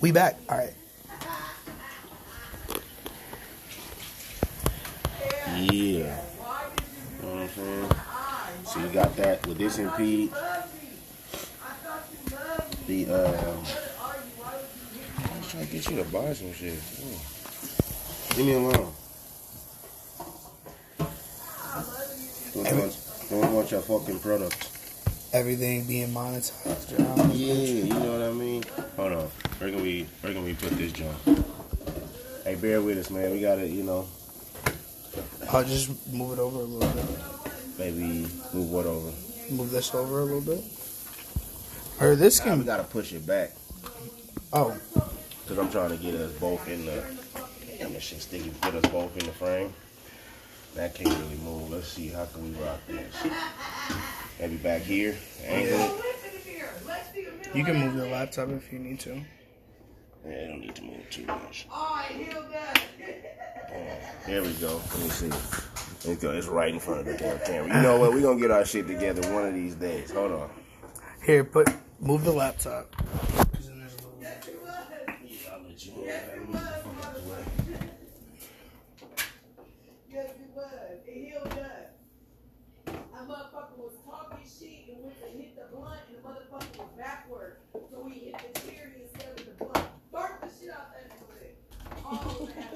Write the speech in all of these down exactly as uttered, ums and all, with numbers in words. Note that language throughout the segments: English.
We back. All right. Yeah. You know what I'm saying? So you got that with this impede. The, um... I was trying to get you to buy some shit. Mm. Leave me alone. Don't Every, want, don't want your fucking products. Everything being monetized around. Yeah, you know what I mean? Hold on. Where can we, where can we put this junk? Hey, bear with us, man. We gotta, you know... I'll just move it over a little bit. Maybe move what over? Move this over a little bit. Or this Nah, can... we gotta push it back. Oh. Because I'm trying to get us both in the... Damn, this shit sticky. Get us both in the frame. That can't really move. Let's see. How can we rock this? Maybe back here. Angle. You can move your laptop if you need to. Yeah, I don't need to move too much. Oh, there we go. Let me see. Let's go. It's right in front of the damn camera. You know what? We're going to get our shit together one of these days. Hold on. Here, put... Move the laptop. Yeah, I'll let you move that. Move the fuck out the way. Yes, it was. It healed up. A motherfucker was talking shit and went to hit the blunt, and the motherfucker was backward. So he hit the cherry instead of the blunt. Burnt the shit out that bullet. All that.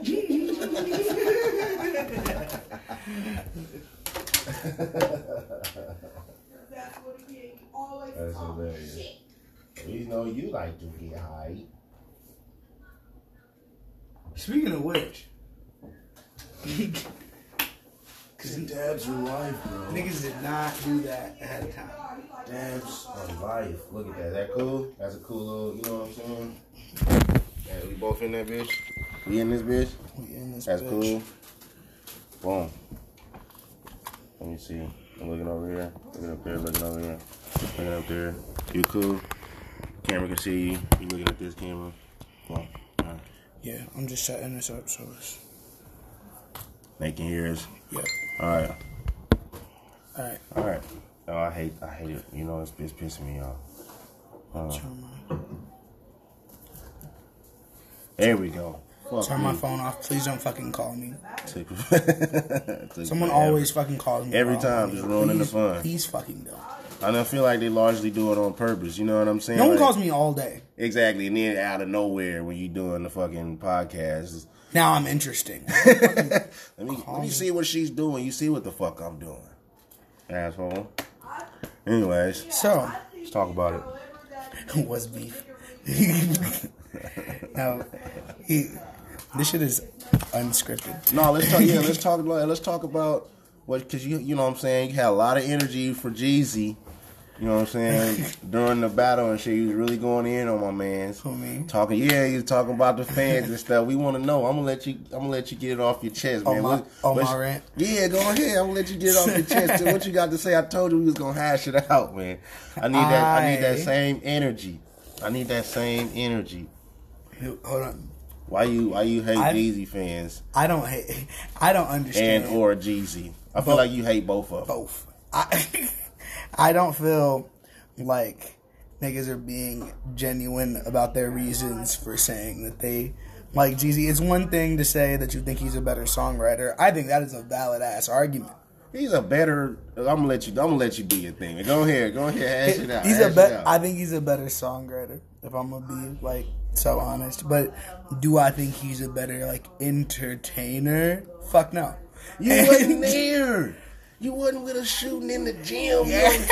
That's what it is. You always That's talk hilarious. shit. We know you like to get high. Speaking of which... Cause dabs are life, bro. Niggas did not do that ahead of time. Dabs are life. Look at that. Is that cool? That's a cool little, you know what I'm saying? Yeah, we both in that bitch. We in this bitch? We in this That's bitch. cool. Boom. Let me see. I'm looking over here. Looking up there. Looking over here. Looking up there. You cool? Camera can see you. You looking at this camera? Boom. All right. Yeah, I'm just setting this up so it's... They can hear us. Yeah. All right. All right. All right. Oh, I hate, I hate it. You know, it's, it's pissing me off. Uh, Turn my, there we go. Fuck turn my me. phone off. Please don't fucking call me. Took- took Someone forever. always fucking calls me. Every about time, money. just ruining the Please- fun. Please fucking don't. I don't feel like they largely do it on purpose. You know what I'm saying? No one Like, calls me all day. Exactly. And then out of nowhere, when you doing the fucking podcast, Now I'm interesting. let me let me see what she's doing. You see what the fuck I'm doing, asshole. Anyways, So, let's talk about it. what's beef? No, he. This shit is unscripted. No, let's talk. Yeah, let's talk about. Let's talk about what, because you you know what I'm saying. You had a lot of energy for Jeezy. You know what I'm saying? During the battle and shit, he was really going in on my man's. Who, me? Talking, yeah, he was talking about the fans and stuff. We want to know. I'm gonna let you. I'm gonna let you get it off your chest, man. Oh, my, What- oh, what's- my rant? Yeah, go ahead. I'm gonna let you get it off your chest. What you got to say? I told you we was gonna hash it out, man. I need that. I, need that I- same energy. I need that same energy. Hold on. Why you? Why you hate I- Jeezy fans I don't hate. I don't understand. and or Jeezy? I feel Both. like you hate both of them. Both. I, I don't feel like niggas are being genuine about their reasons for saying that they like Jeezy. It's one thing to say that you think he's a better songwriter. I think that is a valid ass argument. He's a better. I'm gonna let you. I'm gonna let you do your thing. Go ahead. Go ahead. Hash it out. He's hash a it be- out. I think he's a better songwriter, if I'm gonna be like so honest. But do I think he's a better like entertainer? Fuck no. You wasn't there. You wasn't with us shooting in the gym.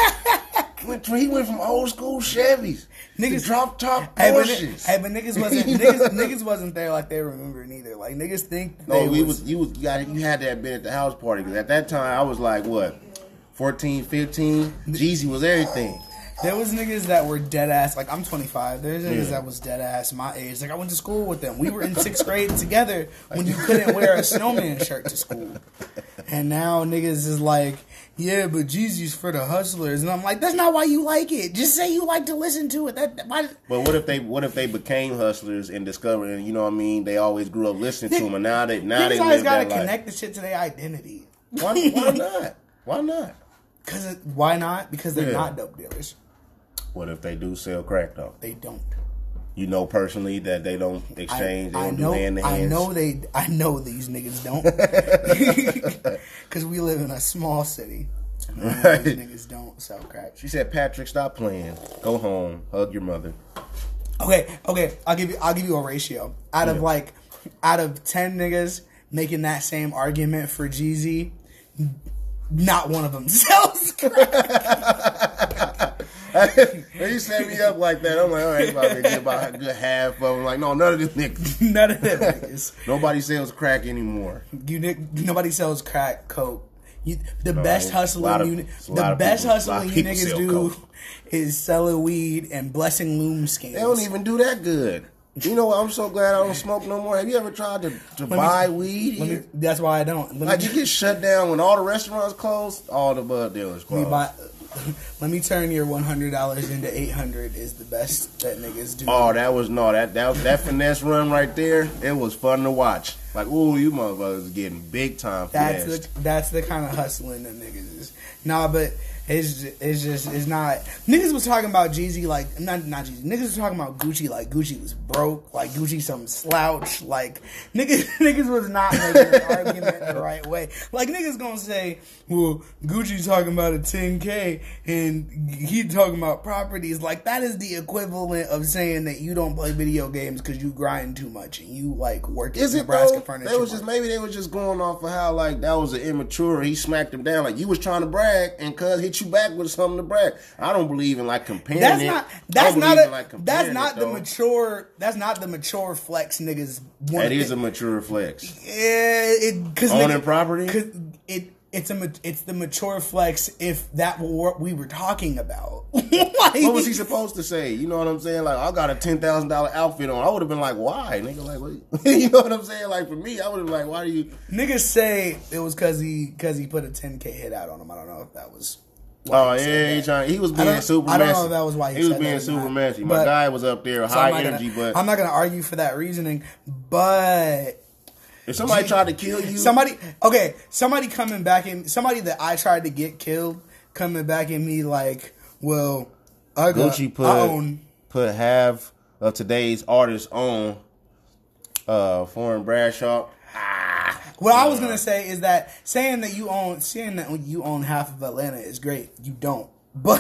Went from, he went from old school Chevys Niggas- to drop top Hey but, Porsches. hey, but niggas wasn't niggas, niggas wasn't there like they remember neither. Like niggas think that No, they we was, was you was you, got, you had to have been at the house party because at that time I was like what, fourteen, fifteen. Jeezy was everything. there was niggas that were dead ass. Like I'm twenty-five. There's niggas Yeah. that was dead ass my age. Like I went to school with them. We were in sixth grade together when you couldn't wear a snowman shirt to school. And now niggas is like, yeah, but Jeezy's for the hustlers, and I'm like, that's not why you like it. Just say you like to listen to it. That why? But what if they what if they became hustlers and discovered, and you know what I mean? They always grew up listening to them, and now they now they Niggas always live gotta that life. connect the shit to their identity. Why, why not? Why not? Cause it, why not? Because they're Yeah. not dope dealers. What if they do sell crack though? They don't. you know personally that they don't exchange, I, they don't I know, do hand to I hands? know they. I know these niggas don't, because we live in a small city. And I know Right. these niggas don't sell crack. She said, Patrick, stop playing. Go home. Hug your mother. Okay, okay. I'll give you. I'll give you a ratio. Out of Yeah. like, out of ten niggas making that same argument for Jeezy, not one of them sells crack. When you set me up like that, I'm like, all right, about to get about a good half of them. Like, no, none of these niggas. None of them niggas. Nobody sells crack anymore. You ni- nobody sells crack, coke. You, the No, best it's a lot hustling, of- you, it's a lot the of best people- a lot hustling of you people niggas sell do coke. is selling weed and blessing loom skins. They don't even do that good. You know what? I'm so glad I don't smoke no more. Have you ever tried to, to me- buy weed Let me, here? that's why I don't. Let Like, me, you get shut down when all the restaurants close, all the bud dealers let me close. buy. Let me turn your one hundred dollars into eight hundred is the best that niggas do. Oh, that was no that that that finesse run right there. It was fun to watch. Like, ooh, you motherfuckers getting big time That's finesse. the that's the kind of hustling that niggas is. Nah, but it's ju- it's just it's not. Niggas was talking about Jeezy like not not Jeezy. Niggas was talking about Gucci like Gucci was broke, like Gucci some slouch. Like niggas niggas was not making an argument the right way. Like niggas gonna say, well, Gucci talking about a ten K and he talking about properties. Like that is the equivalent of saying that you don't play video games because you grind too much and you like work Is at it Nebraska though? Furniture. They was just Mart. maybe they was just going off of how like that was an immature. He smacked him down like you was trying to brag, and cuz hit you back with something to brag. I don't believe in like comparing That's it. not. I That's don't not believe a. in, like, that's comparing not it, the though. mature. That's not the mature flex niggas. That is a mature flex. Yeah, it because Owning property? It it's a ma- it's the mature flex if that were what we were talking about. Like, What was he supposed to say? You know what I'm saying? Like, I got a ten thousand dollar outfit on. I would have been like, why, nigga? Like, what? You know what I'm saying? Like, for me, I would have been like, why do you? Niggas say it was because he because he put a ten K hit out on him. I don't know if that was. Oh he said yeah, he that. trying. He was I being don't- super I don't know messy. if that was why he was said being that or super not. messy. My But- guy was up there, So high I'm not energy, gonna, but I'm not gonna argue for that reasoning. But if somebody tried to kill you, somebody okay, somebody coming back in somebody that I tried to get killed coming back at me like, well, I got Gucci put I own. put half of today's artists on uh Foreign Bradshaw. What I was gonna say is that saying that you own saying that you own half of Atlanta is great. You don't. But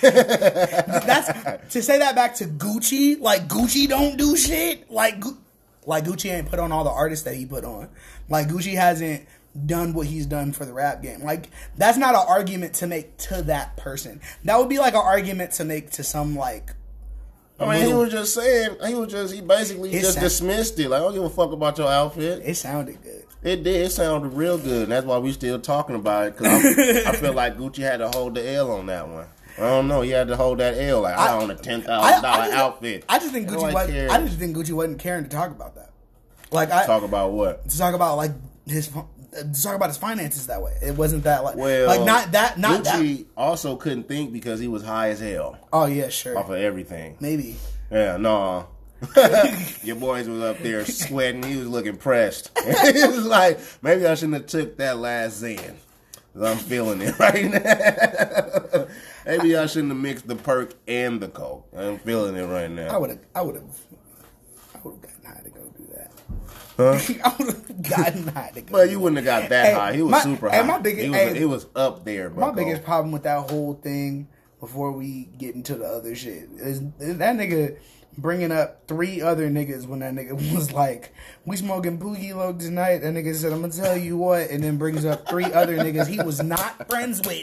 that's to say that back to Gucci, like Gucci don't do shit. Like Gu- like Gucci ain't put on all the artists that he put on. Like Gucci hasn't done what he's done for the rap game. Like that's not an argument to make to that person. That would be like an argument to make to some like I mean, he little- was just saying, he was just, he basically It just sound- dismissed it. Like, I don't give a fuck about your outfit. it sounded good. It did. It sounded real good, and that's why we still talking about it. Cause I, I feel like Gucci had to hold the L on that one. I don't know. He had to hold that L. Like, I, I- own a ten I, thousand I dollar just, outfit. I just think Gucci Nobody wasn't. cares. I just think Gucci wasn't caring to talk about that. Like I Talk about what? to talk about like his to talk about his finances that way. It wasn't that like Well, like not that not Gucci that. also couldn't think because he was high as hell Oh yeah, sure, off of everything. maybe. Yeah, no. Your boys was up there sweating. He was looking pressed. He was like, maybe I shouldn't have took that last Zen. 'Cause I'm feeling it right now. Maybe I shouldn't have mixed the perk and the coke. I'm feeling it right I now. would have. I would have. I would have gotten high to go do that. Huh? I would have gotten high to go. But do you wouldn't have got that Hey, high. He was my- super hey, high. my biggest- he was, hey, it was up there, bro. My biggest problem with that whole thing, before we get into the other shit, is that nigga bringing up three other niggas when that nigga was like, we smoking Pookie Loc tonight. That nigga said, I'm going to tell you what, and then brings up three other niggas he was not friends with.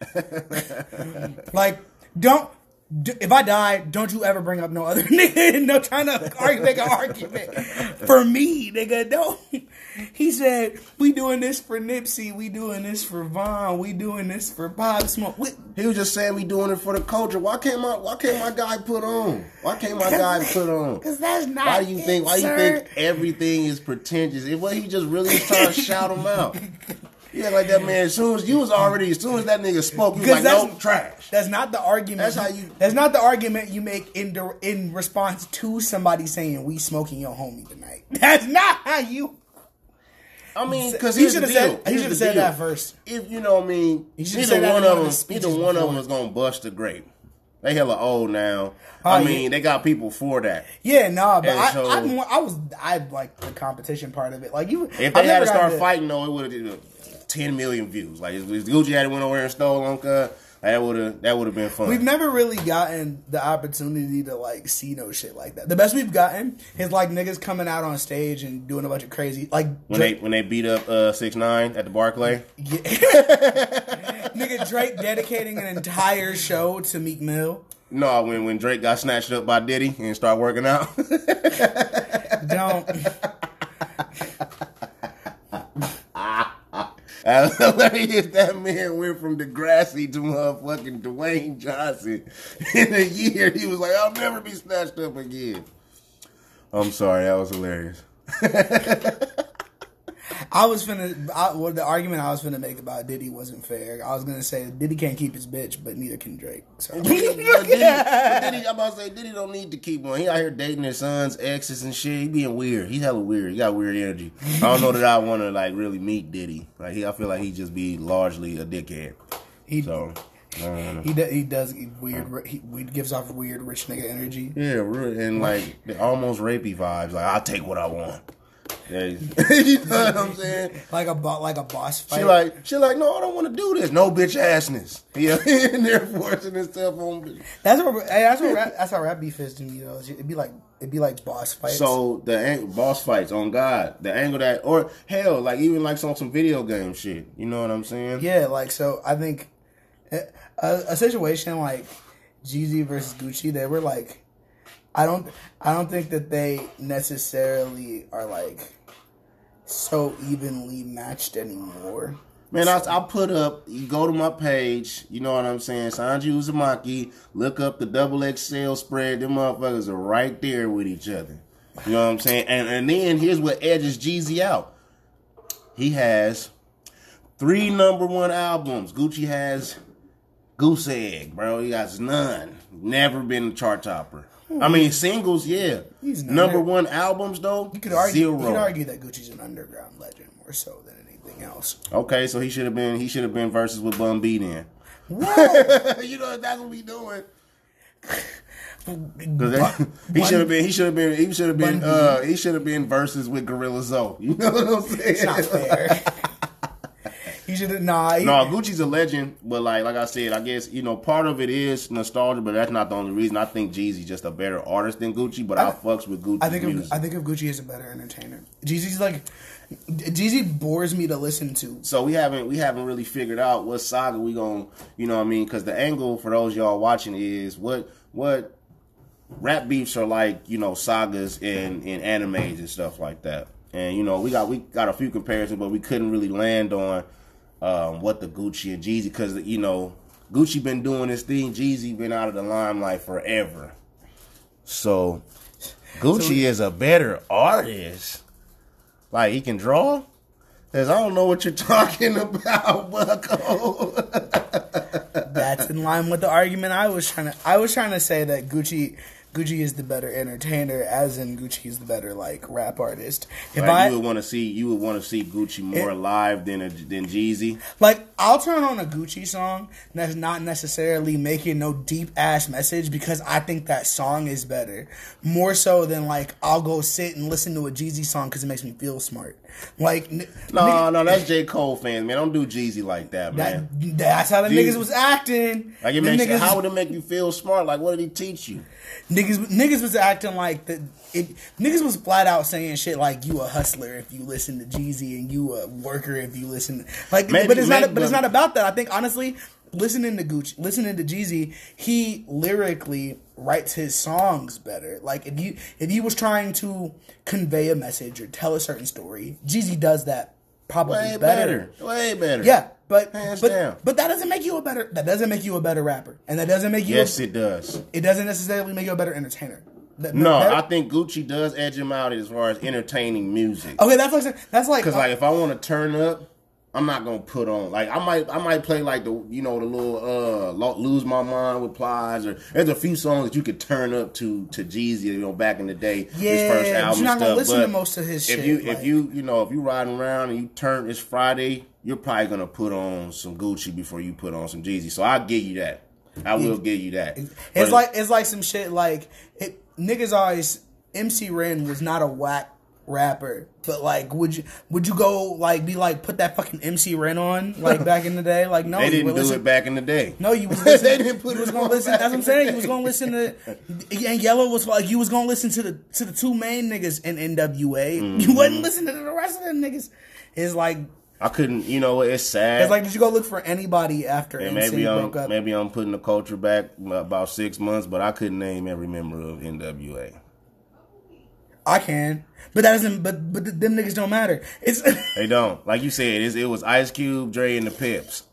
Like, don't, d- if I die, don't you ever bring up no other nigga. No trying to argue, make an argument for me, nigga. Don't. He said, we doing this for Nipsey, we doing this for Von, we doing this for Pop Smoke. We, He was just saying we doing it for the culture. Why can't my Why can't my guy put on? Why can't my guy put on? Cause that's not. Why do you think? it, Why do you sir. think everything is pretentious? It what he just really was trying to shout him out. Yeah, like that man. As soon as you was already, as soon as that nigga spoke, you was like, Because no trash. That's not the argument. That's how you- That's not the argument you make in the, in response to somebody saying we smoking your homie tonight. That's not how you. I mean, because He here's the should deal. have said. He Here's should have the said deal. that first. If you know what I mean, He should've either said that one in of one of them, his speeches either one of them before. was gonna bust a grape. They hella old now. Oh, I mean, yeah. they got people for that. Yeah, no, but And I, so- I, more, I was, I like the competition part of it. Like you, If they I've had never to start gotten fighting, though, it would have did ten million views. Like if Gucci had went over there and stole on cut, that would have that would have been fun. We've never really gotten the opportunity to like see no shit like that. The best we've gotten is like niggas coming out on stage and doing a bunch of crazy like when Drake, they when they beat up uh, six nine at the Barclay. yeah. Nigga Drake dedicating an entire show to Meek Mill. No, when when Drake got snatched up by Diddy and started working out. Don't. That's hilarious. That man went from Degrassi to motherfucking Dwayne Johnson in a year. He was like, I'll never be snatched up again. I'm sorry, that was hilarious. I was finna. I, well, the argument I was finna make about Diddy wasn't fair. I was gonna say Diddy can't keep his bitch, but neither can Drake. So. But Diddy, but Diddy, I'm about to say, Diddy don't need to keep one. He out here dating his son's exes and shit. He being weird. He's hella weird. He got weird energy. I don't know that I want to like really meet Diddy. Like he, I feel like he just be largely a dickhead. He So I don't know. he do, he does weird. He, he gives off weird rich nigga energy. Yeah, really, and like the almost rapey vibes. Like I'll take what I want. Yeah, you know what I'm saying? Like a bo- like a boss fight. She like she like no, I don't want to do this. No bitch assness. Yeah, and they're forcing himself on. That's what hey, that's what rap, that's how rap beef is to me though. It'd be like it'd be like boss fights. So the ang- boss fights on God, the angle that, or hell, like even like on some video game shit. You know what I'm saying? yeah, like so I think a, a situation like Jeezy versus Gucci, they were like. I don't. I don't think that they necessarily are like so evenly matched anymore. Man, I I put up. You go to my page. You know what I'm saying? Sanji Uzumaki. Look up the double X L spread. Them motherfuckers are right there with each other. You know what I'm saying? And and then here's what edges Jeezy out. He has three number one albums. Gucci has Goose Egg, bro. He has none. Never been a chart topper. I mean, singles, yeah. He's not. Number one albums, though, You could argue. zero. You could argue that Gucci's an underground legend more so than anything else. Okay, so he should have been. He should have been versus with Bun B then. Whoa. You know that's what we doing. Bu- he Bun- should have been. He should have been. He should have been. Bun B. Uh, he should have been versus with Gorilla Zoe. You know what I'm saying? It's not fair. He should have. Nah. He, No, Gucci's a legend, but like like I said, I guess you know part of it is nostalgia, but that's not the only reason. I think Jeezy's just a better artist than Gucci, but I, I- fucks with Gucci's I think music. of, I think of Gucci as a better entertainer. Jeezy's like Jeezy bores me to listen to. So we haven't we haven't really figured out what saga we gonna, you know what I mean? Because the angle for those y'all watching is what what rap beefs are like, you know, sagas in in animes and stuff like that. And you know we got we got a few comparisons, but we couldn't really land on um, what the Gucci and Jeezy, because you know Gucci been doing this thing, Jeezy been out of the limelight forever. So Gucci So- is a better artist. Like, he can draw? Because I don't know what you're talking about, Bucko. That's in line with the argument I was trying to. I was trying to say that Gucci, Gucci is the better entertainer, as in Gucci is the better like rap artist. If Like, I you would want to see you would want to see Gucci more It- live than a, than Jeezy. like, I'll turn on a Gucci song that's not necessarily making no deep ass message because I think that song is better, more so than like I'll go sit and listen to a Jeezy song because it makes me feel smart. Like, n- No, nigga- no, that's J. Cole fans, man. Don't do Jeezy like that, man. that, that's how the Jeezy- niggas was acting. Like, it Them makes niggas- how would it make you feel smart? Like, what did he teach you? Niggas, niggas was acting like the it. Niggas was flat out saying shit like you a hustler if you listen to Jeezy and you a worker if you listen. Like, Maybe- but it's maybe- not. But it's not about that. I think honestly, listening to Gucci, listening to Jeezy, he lyrically writes his songs better. Like if you if he was trying to convey a message or tell a certain story, Jeezy does that probably Way better. better. Way better. Yeah, but Hands but down. but that doesn't make you a better. That doesn't make you a better rapper, and that doesn't make you. Yes, a, it does. it doesn't necessarily make you a better entertainer. That- No, better- I think Gucci does edge him out as far as entertaining music. okay, that's like that's like Because like if I want to turn up, I'm not gonna put on like I might I might play like the you know the little uh Lo- Lose My Mind with Plies, or there's a few songs that you could turn up to to Jeezy, you know, back in the day, Yeah, his first but album you're not and gonna stuff. listen but to most of his if shit, you like- if you you know if you riding around and you turn it's Friday, you're probably gonna put on some Gucci before you put on some Jeezy. So I'll give you that. I will give you that. It's But like it's like some shit like it, niggas always M C Ren was not a whack rapper, but like would you would you go like be like put that fucking M C Ren on like back in the day? Like no, they you didn't would do listen, it back in the day. No, you was listening, They didn't put you was it gonna on listen. back That's what I'm in the saying. day. You was gonna listen to and Yellow was like you was gonna listen to the to the two main niggas in N W A. Mm-hmm. You wasn't listening to the rest of them niggas. It's like I couldn't. You know, it's sad. it's like did you go look for anybody after and N Sync maybe I'm broke up? maybe I'm putting the culture back about six months, but I couldn't name every member of N W A. I can, but that doesn't. But but them niggas don't matter. It's They don't. Like you said, it's, it was Ice Cube, Dre, and the Pips.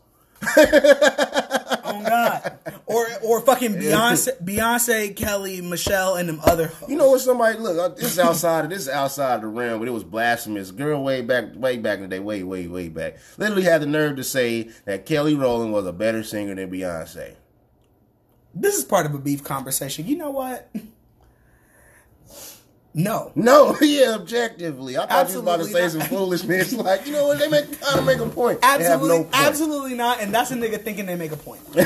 oh God, or or fucking Beyonce, Beyonce, Kelly, Michelle, and them other. You know what? Somebody look. uh, This is outside. Of, this is outside of the realm, but it was blasphemous. Girl, way back, way back in the day, way, way, way back, literally had the nerve to say that Kelly Rowland was a better singer than Beyonce. This is part of a beef conversation. You know what? No. No, yeah, objectively, I thought Absolutely you was about to say not. some foolishness. Like, you know what? They make kind of make a point. Absolutely, they have no point. absolutely not. And that's a nigga thinking they make a point. Right.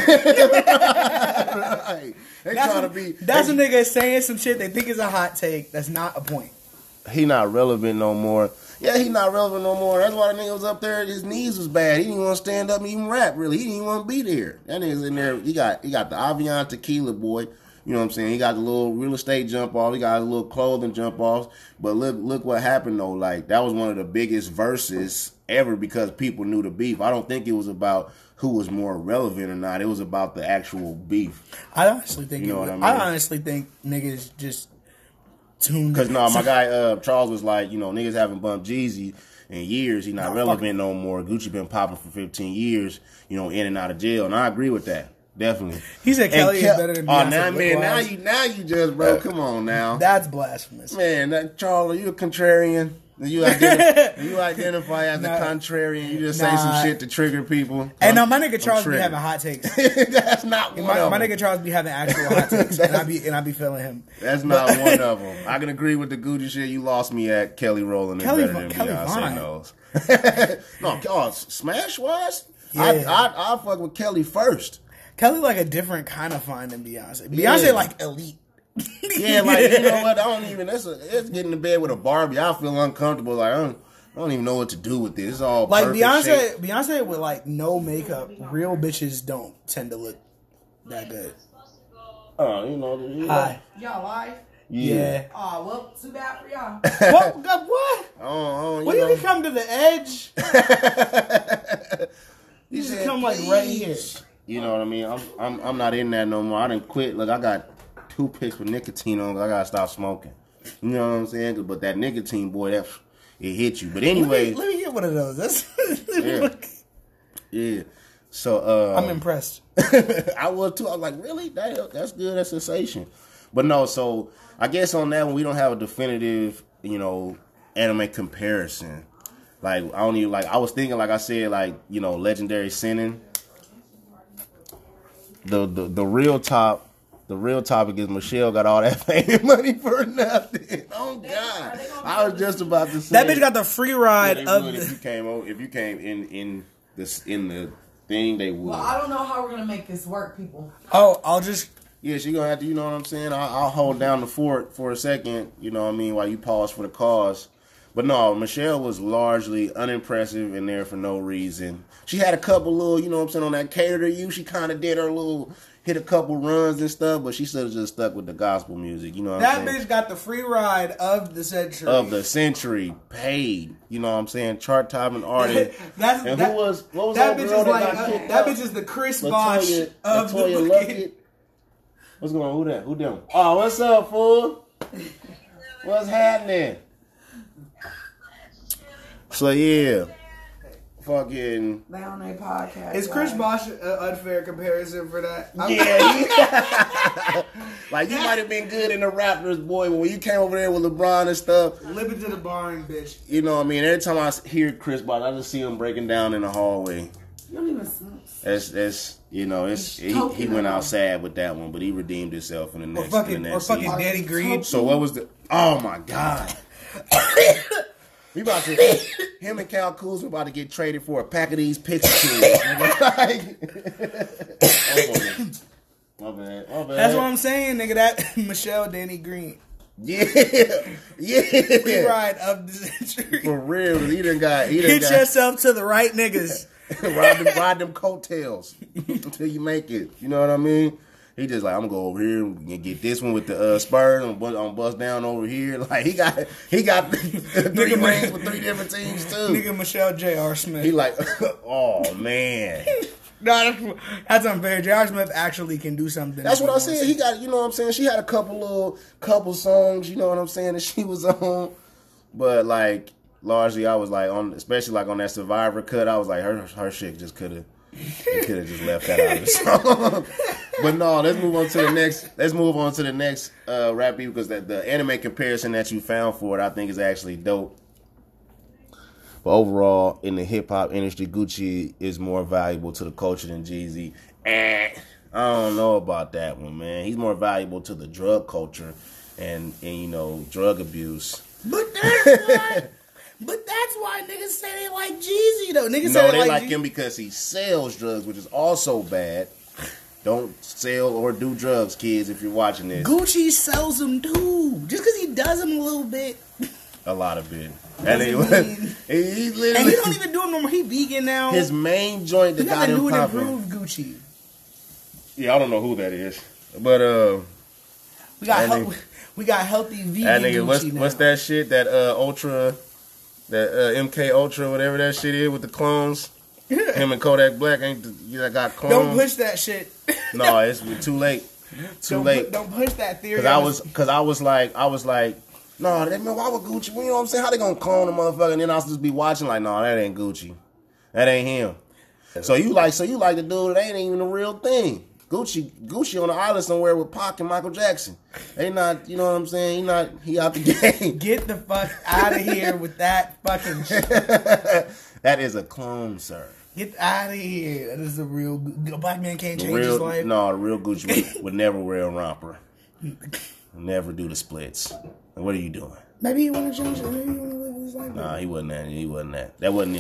They That's, trying a, to be. that's they, a nigga saying some shit they think is a hot take. That's not a point. He not relevant no more. Yeah, he not relevant no more. That's why the nigga was up there. His knees was bad. He didn't want to stand up and even rap. Really, he didn't even want to be there. That nigga's in there. He got he got the Avion Tequila boy. You know what I'm saying? He got the little real estate jump off. He got a little clothing jump off. But look, look what happened though. Like that was one of the biggest verses ever because people knew the beef. I don't think it was about who was more relevant or not. It was about the actual beef. I honestly think. You know it what was, I mean? I honestly think niggas just tuned. Because no, my guy uh, Charles was like, you know, niggas haven't bumped Jeezy in years. He not No, relevant no more. Gucci been popping for fifteen years. You know, in and out of jail, and I agree with that. Definitely. He said Kelly Kel- is better than Oh, Beyonce. now, man, now Look-wise. you, now you just, bro. Come on now, That's blasphemous. man. That Charles, are you a contrarian? Do you identify, do you identify as Nah. a contrarian? You just say Nah. some shit to trigger people. And no, I'm- my nigga I'm Charles be triggered. having hot takes. That's not one My, of my them. nigga Charles be having actual hot takes, and I be and I be feeling him. That's not one of them. I can agree with the Gucci shit. You lost me at Kelly Rowland. Kelly Kelly, better Kelly than Beyonce fine. knows. No, oh, Smash wise, Yeah. I I I fuck with Kelly first. Kelly like a different kind of fine than Beyonce. Beyonce Yeah. like elite. Yeah, like you know what? I don't even. That's a, it's getting to bed with a Barbie. I feel uncomfortable. Like I don't, I don't even know what to do with this. It's all Like perfect Beyonce, shape. Beyonce with like no makeup. Real bitches don't tend to look that good. Oh, you know. You know. Hi. Y'all live? Yeah. Yeah. Oh, well, too bad for y'all. What? God, what? Oh, oh, you What do know. you come to the edge? You just said, come, like, right here. You know what I mean? I'm I'm I'm not in that no more. I didn't quit. Look, I got two picks with nicotine on. I gotta stop smoking. You know what I'm saying? But that nicotine, boy, that it hit you. But anyway, let me, let me get one of those. That's yeah, yeah. So uh, I'm impressed. I was too. I was like, really? That, that's good. That's sensation. But no. So I guess on that one, we don't have a definitive, you know, anime comparison. Like I don't even like. I was thinking, like I said, like you know, Legendary Sinning. The, the the real top, the real topic is Michelle got all that fame and money for nothing. Oh God, I was just about to say That bitch got the free ride yeah, of would, if you the. came over, if you came in in this in the thing, they would. Well, I don't know how we're gonna make this work, people. Oh, I'll just. Yeah, she gonna have to. You know what I'm saying? I'll, I'll hold down the fort for a second. You know what I mean? While you pause for the cause. But no, Michelle was largely unimpressive and there for no reason. She had a couple little, you know what I'm saying, on that Cater to You. She kind of did her little, hit a couple runs and stuff, but she should have just stuck with the gospel music. You know what That I'm saying? bitch got the free ride of the century. Of the century, paid. You know what I'm saying? Chart topping artist. That's And that, who was, what was that that, bitch girl is that like got uh, kicked that out? bitch is the Chris Bosh Latoya, of Latoya the Luckett. What's going on? Who that? Who them? Oh, what's up, fool? What's happening? So yeah, fucking They on their podcast. Is Chris right? Bosh an unfair comparison for that? I'm- yeah. Like you might have been good in the Raptors, boy, but when you came over there with LeBron and stuff, Lip it to the barn, bitch. you know what I mean. Every time I hear Chris Bosh, I just see him breaking down in the hallway. You don't even sense. That's that's you know it's he, he went out sad with that one, but he redeemed himself in the Or next fucking, in the or next fucking season. Danny Green. So what was the? Oh my God. We about to him and Cal Kuzma about to get traded for a pack of these picture tools. Like, My bad. My bad. That's what I'm saying, nigga. That Michelle Danny Green. Yeah, yeah. We ride up the century. For real, he done got. He done Get got, yourself to the right niggas. ride them, ride them coattails until you make it. You know what I mean? He just like, I'm gonna go over here and get this one with the uh, Spurs. I'm gonna bust down over here. Like he got, he got three rings with three different teams too. Nigga Michelle J R. Smith. He like, oh man. No, that's, that's unfair. J R. Smith actually can do something. That's what I said. He got, you know what I'm saying? She had a couple little, couple songs, you know what I'm saying, that she was on. But like, largely I was like, on, especially like on that Survivor cut, I was like, her her shit just could have, could have just left that out of the song. But no, let's move on to the next, let's move on to the next uh, rap beat, because the, the anime comparison that you found for it, I think is actually dope. But overall, in the hip-hop industry, Gucci is more valuable to the culture than Jeezy. Eh, I don't know about that one, man. He's more valuable to the drug culture and, and you know, drug abuse. But that's why, but that's why niggas say they like Jeezy, though. Niggas No, say they like, like Jeezy. him because he sells drugs, which is also bad. Don't sell or do drugs, kids, if you're watching this. Gucci sells them, too. Just because he does them a little bit. A lot of it. And he, mean- he, he And literally... he don't even do them no more. He vegan now. His main joint that he got got a him new and popping. improved Gucci. Yeah, I don't know who that is. But, uh... We got That hel- nigga- we got healthy vegan That nigga, Gucci what's, now. what's that shit? That uh, Ultra... That uh, M K Ultra, whatever that shit is with the clones. Him and Kodak Black ain't the, you know, got clones. Don't push that shit. No, it's too late. Too don't late. Pu- don't push that theory. Cause I was, cause I was like, I was like, no, that man, why would Gucci? You know what I'm saying? How they gonna clone the motherfucker? And then I'll just be watching like, no, that ain't Gucci. That ain't him. So you like, so you like the dude that ain't even the real thing. Gucci, Gucci on the island somewhere with Pac and Michael Jackson. They not, you know what I'm saying? He not, he out the game. Get the fuck out of here with that fucking shit. That is a clone, sir. Get out of here. That is the real. A black man can't The change real, his life. no, the real Gucci would, would never wear a romper. Never do the splits. Like, what are you doing? Maybe he want to change it. Maybe he want to live his life. Nah, he wasn't that. He wasn't that. That wasn't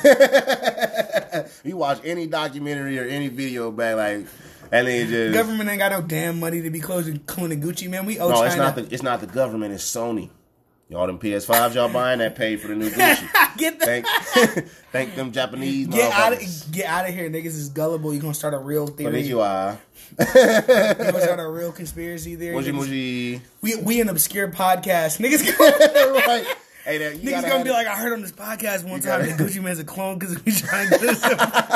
it. You watch any documentary or any video back, like, and then just Government ain't got no damn money to be closing cloning Gucci, man. We owe no, China. it's not the it's not the government. It's Sony. Y'all them P S fives y'all buying that paid for the new Gucci. Get the Thank, thank them Japanese get out of motherfuckers. get out of here, niggas is gullible. You gonna start a real theory? But you are. You gonna start a real conspiracy theory? Moji Niggas- moji. We we an obscure podcast. Niggas gonna, Right. Hey, that, you niggas gotta gonna have be it. like, I heard on this podcast one You time gotta- that Gucci Man's a clone because we trying to get us.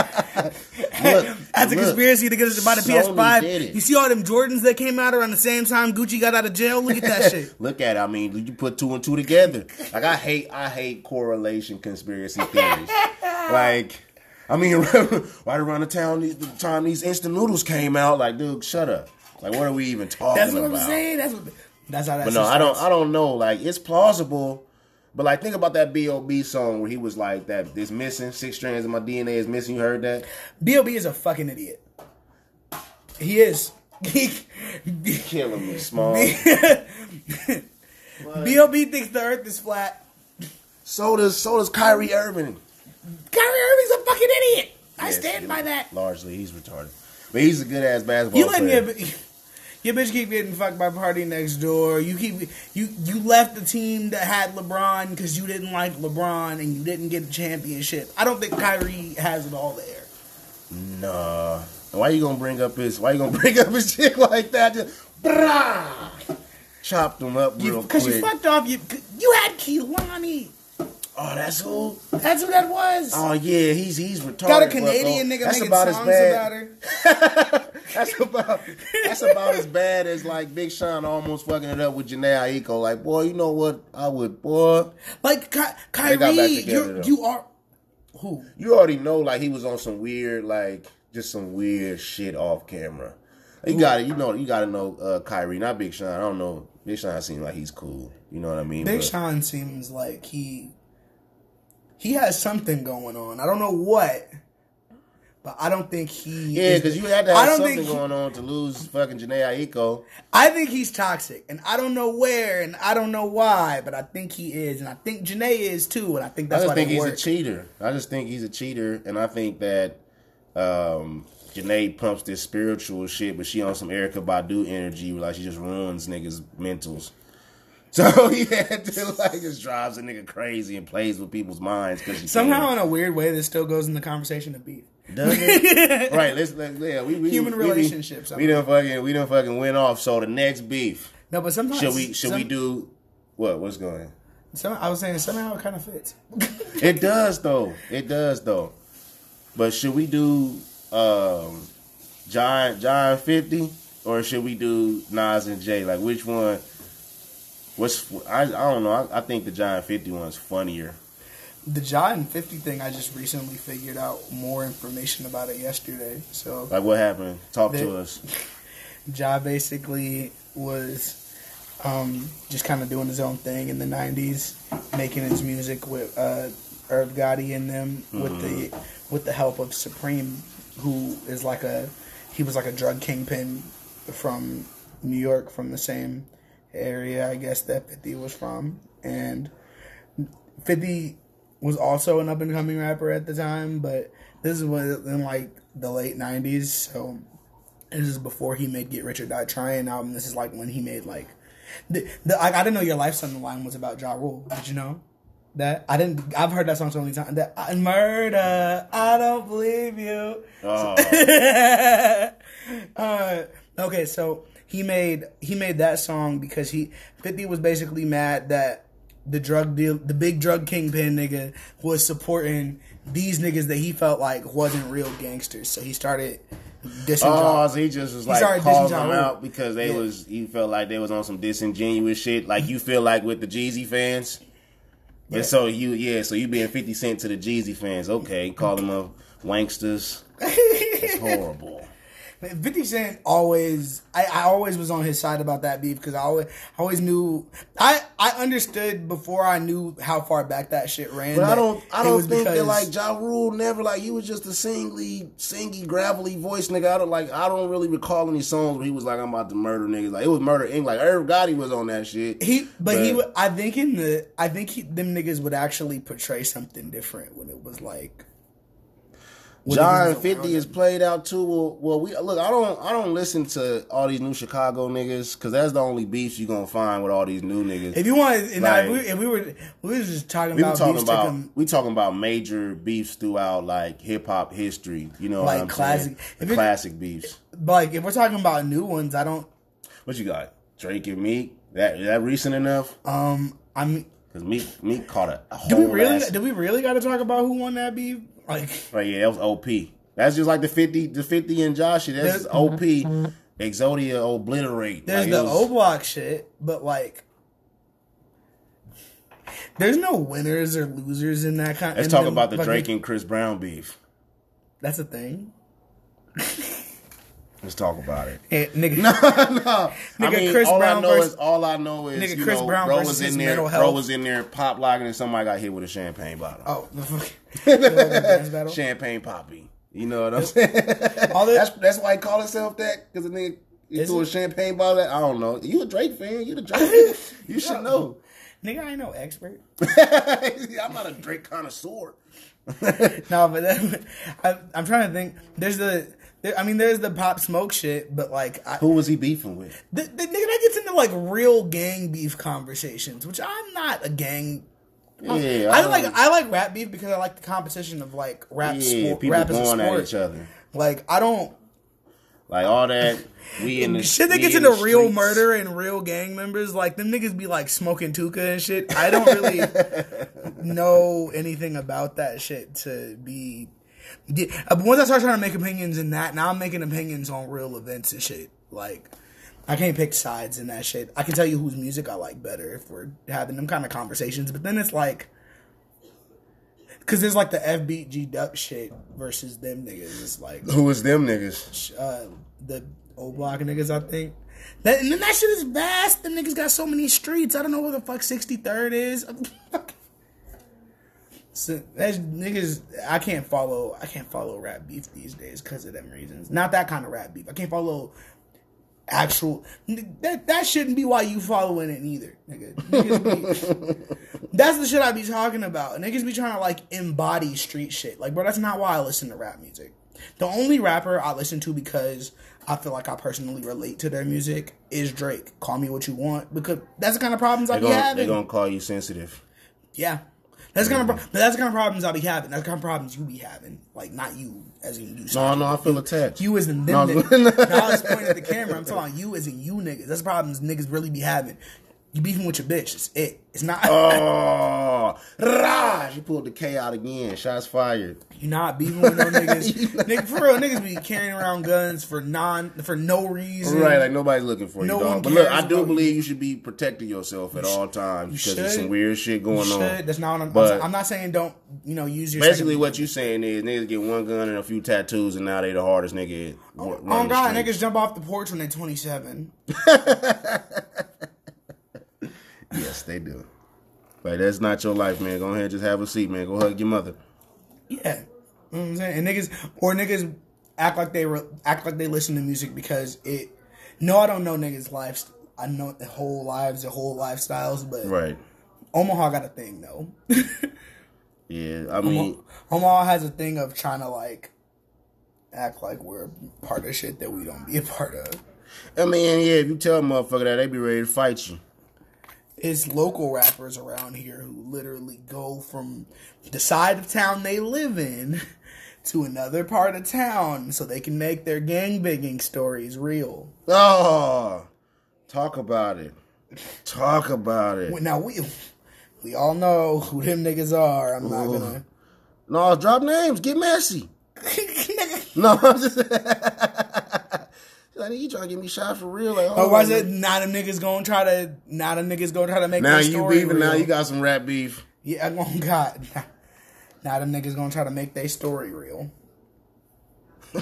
Look, As a look. conspiracy to get us to buy the P S five. Sony did it. You see all them Jordans that came out around the same time Gucci got out of jail? Look at that shit. Look at it. I mean, you put two and two together. Like I hate, I hate correlation conspiracy theories. Like, I mean, right around the town, the time these instant noodles came out, like, dude, shut up. Like, what are we even talking That's what about? I'm saying. That's what. That's how that. But no, I don't, I don't know. Like, it's plausible. But like, think about that B O B song where he was like, "That this missing six strands of my D N A is missing." You heard that? B O B is a fucking idiot. He is. He, Killing me, small. B O B thinks the Earth is flat. So does, so does Kyrie Irving. Kyrie Irving's a fucking idiot. I Yes, stand he- by that. Largely, he's retarded, but he's a good ass basketball You letting player. your, your bitch keep getting fucked by Party Next Door. You keep you you left the team that had LeBron because you didn't like LeBron and you didn't get a championship. I don't think Kyrie has it all there. Nah. Why you gonna bring up his? Why you gonna bring up his shit like that? Just brah, chopped him up real Because you, quick. fucked off. You you had Kehlani. Oh, that's who. That's who that was. Oh yeah, he's he's retarded. Got a but, Canadian oh, nigga that's making about as songs bad. about her. That's about that's about as bad as like Big Sean almost fucking it up with Janae Aiko. Like, boy, you know what? I would, boy. Like Ky- They got back Kyrie, together, you though. you are who? You already know, like he was on some weird, like just some weird shit off camera. You got it. You know, you got to know uh, Kyrie, not Big Sean. I don't know. Big Sean seems like he's cool. You know what I mean? Big But- Sean seems like he he has something going on. I don't know what, but I don't think he. Yeah, is- because you had to I have don't something think he- going on to lose fucking Janae Aiko. I think he's toxic, and I don't know where, and I don't know why, but I think he is, and I think Janae is too, and I think I that's just why think they he's work. a cheater. I just think he's a cheater, and I think that um, Janae pumps this spiritual shit, but she on some Erykah Badu energy, like she just ruins niggas' mentals. So he had to like just drives a nigga crazy and plays with people's minds because somehow can. in a weird way this still goes in the conversation of beef. Does it? Right, let's let yeah, we, we human we, relationships. We, we done fucking we done fucking went off. So the next beef. No, but sometimes should we should some, we do what? What's going on? Some, I was saying somehow it kind of fits. It does though. It does though. But should we do um, John John fifty or should we do Nas and Jay? Like which one? What's I I don't know. I, I think the John fifty one's funnier. The John fifty thing, I just recently figured out more information about it yesterday. So like what happened? Talk the, to us. Ja basically was um, just kind of doing his own thing in the nineties, making his music with uh, Irv Gotti and them mm-hmm. with the with the help of Supreme, who is like a he was like a drug kingpin from New York, from the same area I guess that fifty was from, and fifty was also an up and coming rapper at the time, but this was in like the late nineties, so this is before he made Get Rich or Die Trying album. This is like when he made like the, the I, I didn't know Your Life's on the Line was about Ja Rule. Did you know that? I didn't. I've heard that song so many times. That I, murder, I don't believe you. Oh. uh, okay, so he made he made that song because he fifty was basically mad that the drug deal, the big drug kingpin nigga was supporting these niggas that he felt like wasn't real gangsters. So he started dissing. Oh, so he just was like calling them Ja out because they yeah. was he felt like they was on some disingenuous shit. Like you feel like with the Jeezy fans. Yeah. And so you yeah, so you being fifty Cent to the Jeezy fans. Okay, call them up wanksters. It's horrible. fifty Cent always, I, I always was on his side about that beef because I always, I always knew, I, I understood before I knew how far back that shit ran. But I don't, I don't think that like Ja Rule never like he was just a singly, singy, gravelly voice nigga. I don't like, I don't really recall any songs where he was like I'm about to murder niggas. Like it was Murder Incorporated. Like Irv Gotti was on that shit. He, but, but he, would, I think in the, I think he, them niggas would actually portray something different when it was like. John fifty is played out too. Well, well, we look. I don't. I don't listen to all these new Chicago niggas because that's the only beefs you gonna find with all these new niggas. If you want, like, nah, if, we, if we were, we were just talking we about. Talking beefs about come, we talking about major beefs throughout like hip hop history. You know, like what I'm classic, saying? classic beefs. Like if we're talking about new ones, I don't. What you got? Drake and Meek. That that recent enough? Um, I mean, because Meek Meek caught a, a whole. Do we really? Ass. Do we really got to talk about who won that beef? Like, right? Yeah, that was O P. That's just like the fifty, the fifty and Josh shit. That's O P, Exodia obliterate. There's like, the was, O Block shit, but like, there's no winners or losers in that kind. Let's talk about the fucking Drake and Chris Brown beef. That's a thing. Let's talk about it. Hey, nigga, no, no. Nigga, I mean, Chris all Brown I know versus, is all I know is nigga, you Chris know, Brown bro versus was in his there, mental bro health. was in there pop locking, and somebody got hit with a champagne bottle. Oh, the fuck. Champagne poppy. You know what I'm saying? All the, that's that's why he call himself that because the nigga he threw a champagne bottle. At, I don't know. You a Drake fan? You the Drake fan? You should know. Nigga, I ain't no expert. I'm not a Drake connoisseur. No, but then, I, I'm trying to think. There's the. There, I mean, there's the Pop Smoke shit, but like, I, who was he beefing with? The, the nigga that gets into like real gang beef conversations, which I'm not a gang. Yeah, I, I um, like I like rap beef because I like the competition of like rap. Yeah, sport, people rap as a going sport. at each other. Like I don't like all that. We in the shit that gets into real streets. Murder and real gang members. Like them niggas be like smoking Tuka and shit. I don't really know anything about that shit to be. Yeah, once I start trying to make opinions in that, now I'm making opinions on real events and shit. Like, I can't pick sides in that shit. I can tell you whose music I like better if we're having them kind of conversations. But then it's like, because there's like the F Beat G Duck shit versus them niggas. It's like, who is them niggas? Uh, the O Block niggas, I think. That, and then that shit is vast. Them niggas got so many streets. I don't know where the fuck sixty-third is. So that's niggas. I can't follow. I can't follow rap beef these days because of them reasons. Not that kind of rap beef. I can't follow actual. That that shouldn't be why you following it either, nigga. Niggas be, that's the shit I be talking about. Niggas be trying to like embody street shit. Like, bro, that's not why I listen to rap music. The only rapper I listen to because I feel like I personally relate to their music is Drake. Call me what you want, because that's the kind of problems I They're be gonna, having. they're gonna call you sensitive. Yeah. That's the kind of, but that's the kind of problems I be having. That's the kind of problems you be having. Like, not you, as in you. No, no, I feel attacked. You as in them No, niggas. Now I was pointing at the camera. I'm talking about you as in you niggas. That's the problems niggas really be having. You beefing with your bitch. It's it. It's not. Oh, rah! She pulled the K out again. Shots fired. You're not beefing with no niggas. Nigga, for real, niggas be carrying around guns for non for no reason. Right, like nobody's looking for you, No one dog. But look, cares I do about believe you. you should be protecting yourself at all times because should. there's some weird shit going You on. should. That's not what I'm, But- I'm not saying don't, you know, use your Basically, second- what you saying is niggas get one gun and a few tattoos, and now they the hardest nigga. Oh, running oh the God, streets. niggas jump off the porch when they're twenty-seven. Yes, they do. But that's not your life, man. Go ahead, and just have a seat, man. Go hug your mother. Yeah, you know what I'm saying. And niggas or niggas act like they re, act like they listen to music because it. No, I don't know niggas' lives. I know the whole lives, the whole lifestyles, but Right. Omaha got a thing though. Yeah, I mean, Omaha has a thing of trying to like act like we're part of shit that we don't be a part of. I mean, yeah. If you tell a motherfucker that, they be ready to fight you. It's local rappers around here who literally go from the side of town they live in to another part of town so they can make their gangbanging stories real. Oh, talk about it. Talk about it. Now we we all know who them niggas are. I'm not Ooh. gonna. No, drop names. Get messy. No, I'm just. Like, you trying to get me shot for real? Like, Oh, why is man. it now? Them niggas gonna try to now? Them niggas gonna try to make Now their you story beefing. real. Now you got some rap beef. Yeah, oh God. Now them niggas gonna try to make their story real. But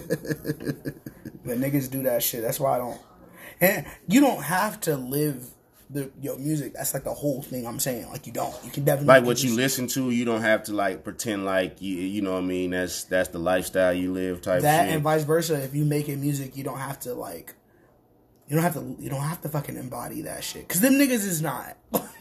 niggas do that shit. That's why I don't. And you don't have to live the your music. That's like the whole thing I'm saying. Like you don't. You can definitely Like what just- you listen to, you don't have to like pretend like you. You know what I mean? That's that's the lifestyle you live type that shit. and vice versa. If you making music, you don't have to like. You don't have to. You don't have to fucking embody that shit. Cause them niggas is not.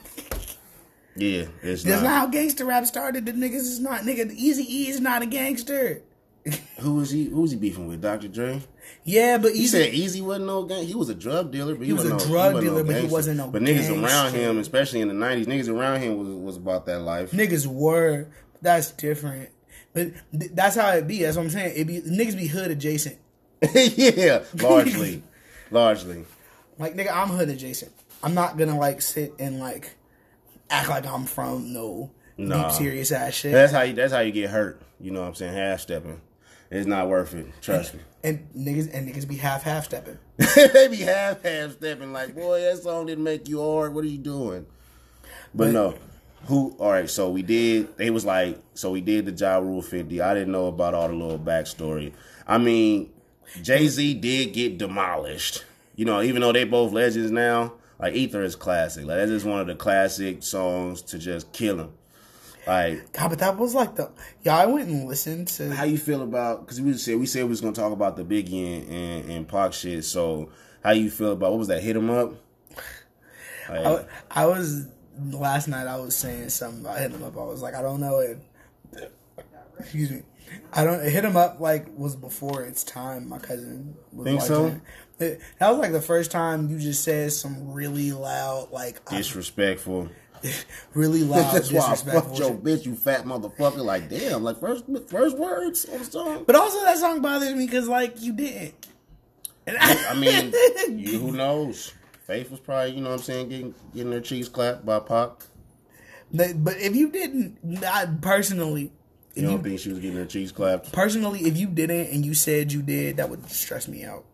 yeah, it's That's not. not how gangster rap started. The niggas is not. Nigga, Eazy-E is not a gangster. Who was he? Who was he beefing with? Doctor Dre. Yeah, but He Eazy- said Easy wasn't no gang. He was a drug dealer, but he, He was wasn't a no, drug wasn't dealer, but he gangster. wasn't no But niggas around gangster. him, especially in the nineties, niggas around him was was about that life. niggas were. That's different. But th- that's how it be. That's what I'm saying. It be niggas be hood adjacent. Yeah, largely, largely. Like nigga, I'm hood adjacent. I'm not gonna like sit and like act like I'm from no Nah. deep serious ass shit. That's how you. That's how you get hurt. You know what I'm saying? Half stepping. It's not worth it. Trust me. And niggas and niggas be half half stepping. They be half half stepping like, boy, that song didn't make you hard. What are you doing? But, But- no. Who all right, so we did they was like so we did the Ja Rule fifty. I didn't know about all the little backstory. I mean, Jay-Z did get demolished. You know, even though they both legends now, like Ether is classic. Like that's just one of the classic songs to just kill him. Like, God, but that was like the yeah. I went and listened to. how you feel about? Because we said we said we was gonna talk about the Biggie and, and, and Pac shit. So how you feel about what was that? Hit 'em up. Like, I, I was last night. I was saying something about hit him up. I was like, I don't know if. Excuse me. I don't hit him up like was before its time. My cousin was Think watching so? it. It- That was like the first time you just said some really loud, like I- disrespectful. really loud, That's why I disrespectful. fucked your shit. bitch, you fat motherfucker. Like, damn, like first first words on the song. But also that song bothers me because like you didn't. And I mean, you, who knows? Faith was probably, you know what I'm saying, getting getting their cheeks clapped by Pac. But but if you didn't, I personally, if You don't you, think she was getting her cheeks clapped? personally, if you didn't and you said you did, that would stress me out.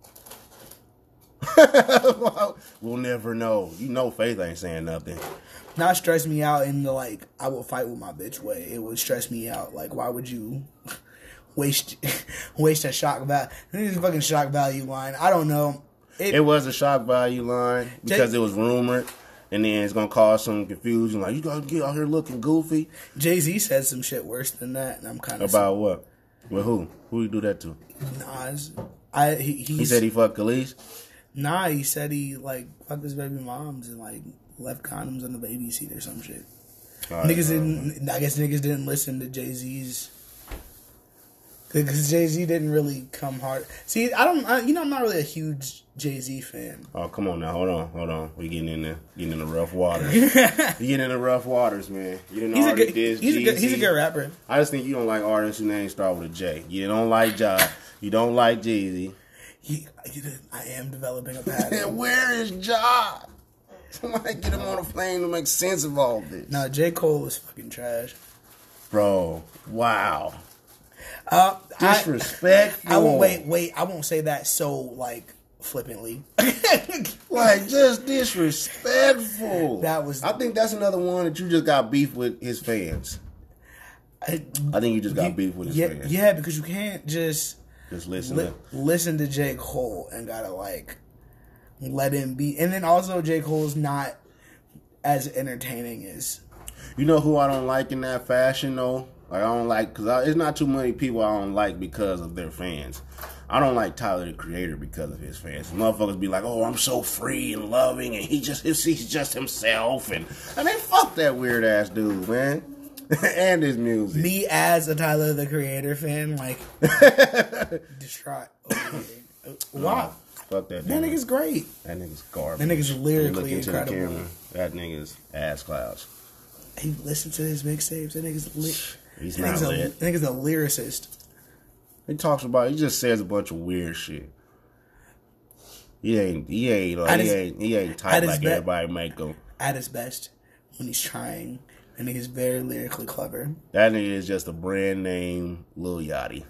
We'll never know. You know Faith ain't saying nothing. Not stress me out in the like I will fight with my bitch way. It would stress me out. Like why would you waste waste a shock value? This is a fucking shock value line. I don't know. It, It was a shock value line because Jay- it was rumored, and then it's gonna cause some confusion. Like, you gotta get out here looking goofy. Jay-Z said some shit worse than that, and I'm kind of About what? With who? Who you do that to? Nas. I he he's, He said he fucked Khalees. nah. He said he like fucked his baby moms and like left condoms on the baby seat or some shit. All right, Niggas uh, didn't. I guess niggas didn't listen to Jay-Z's Because Jay-Z didn't really come hard. See, I don't, I, you know, I'm not really a huge Jay-Z fan. Oh, come on now. Hold on. Hold on. We getting in the, getting in the rough waters. You getting in the rough waters, man. You didn't He's a already good, diss he's a good, he's a Jeezy. good rapper. I just think you don't like artists whose names start with a J. You don't like Ja. You don't like Jeezy. He, he, I am developing a pattern. Where is Ja? Somebody get him on a plane to make sense of all this. No, J. Cole is fucking trash. Bro, wow. Uh, Disrespectful. I, I won't wait, wait. I won't say that so like flippantly. Like just disrespectful. That was. I think that's another one that you just got beef with his fans. I, I think you just got you, beef with his yeah, fans. yeah, because you can't just Just listen li- to listen to J. Cole and gotta like let him be. And then also J. Cole's not as entertaining as. You know who I don't like in that fashion though? Like I don't like because it's not too many people I don't like because of their fans. I don't like Tyler the Creator because of his fans. Motherfuckers be like, "Oh, I'm so free and loving, and he just he's just himself." And I mean, fuck that weird ass dude, man, and his music. Me as a Tyler the Creator fan, like distraught. Wow, fuck that. that dude. nigga's great. That nigga's garbage. That nigga's lyrically Look into the incredible. camera. That nigga's ass clouds. He listened to his mixtapes. That nigga's lit. He's That not nigga's, a, lit. that nigga's a lyricist. He talks about. He just says a bunch of weird shit. He ain't. He ain't. Like, At he his- ain't. He ain't at tight his like be- everybody make him. At his best, when he's trying, that nigga's very lyrically clever. That nigga is just a brand name Lil Yachty.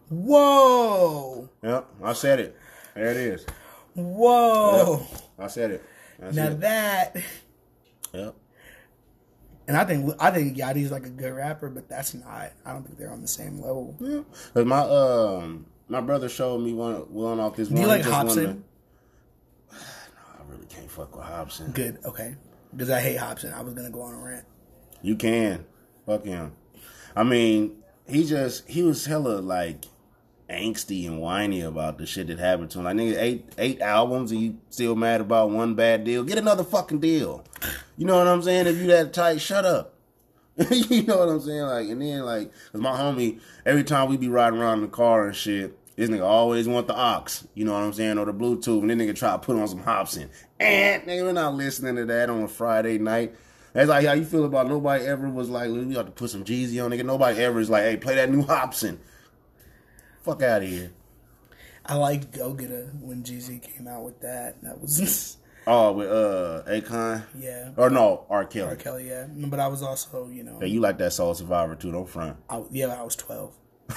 Whoa, Yep, I said it. There it is. whoa. Yep, I said it. That's Now it. that, Yep. and I think I think Yachty's like a good rapper, but that's not. I don't think they're on the same level. Yeah. Cause my um my brother showed me one one off this. Do one. you like just wanted Hobson? to- No, I really can't fuck with Hobson. Good, okay. Because I hate Hobson. I was gonna go on a rant. You can. Fuck him. I mean, he just, he was hella, like, angsty and whiny about the shit that happened to him. Like, nigga, eight eight albums and you still mad about one bad deal? Get another fucking deal. You know what I'm saying? If you that tight, shut up. You know what I'm saying? Like, and then, like, cause my homie, every time we be riding around in the car and shit, this nigga always want the aux, you know what I'm saying, or the Bluetooth, and then nigga try to put on some Hobson. And nigga, we're not listening to that on a Friday night. That's like how you feel about nobody ever was like, we got to put some Jeezy on, nigga. Nobody ever is like, hey, play that new Hobson. Fuck out of here. I liked Go Getter when Jeezy came out with that. That was Oh, with uh Akon? yeah. Or no, R. Kelly. R. Kelly, yeah. But I was also, you know, Hey, you like that Soul Survivor too, don't front. I, yeah, I was twelve.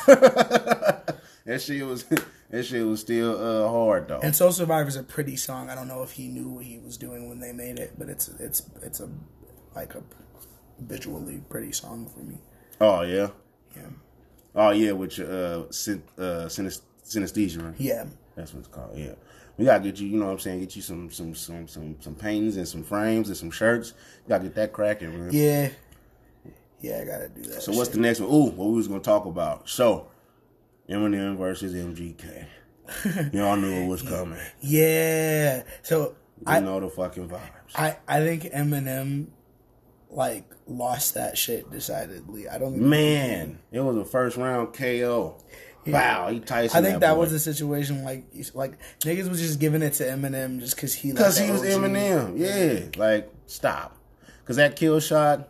That shit was that shit was still uh hard though. And Soul Survivor's a pretty song. I don't know if he knew what he was doing when they made it, but it's it's it's a like a visually pretty song for me. Oh yeah. Yeah. Oh yeah, with your uh, syn- uh synest- synesthesia, right? Yeah. That's what it's called. Yeah, we gotta get you. You know what I'm saying? Get you some some some some some paintings and some frames and some shirts. You gotta get that cracking, man. Yeah. Yeah, I gotta do that. So what's shit. the next one? Ooh, what we was gonna talk about? So, Eminem versus M G K. Y'all knew it was coming. Yeah. So You I know the fucking vibes. I I think Eminem like lost that shit decidedly. I don't think Man, it was a first round K O. Wow, he Tyson. I think that, boy. was a situation like like niggas was just giving it to Eminem just because he Because like he was the O G. Eminem. Yeah. Like, stop. Because that kill shot,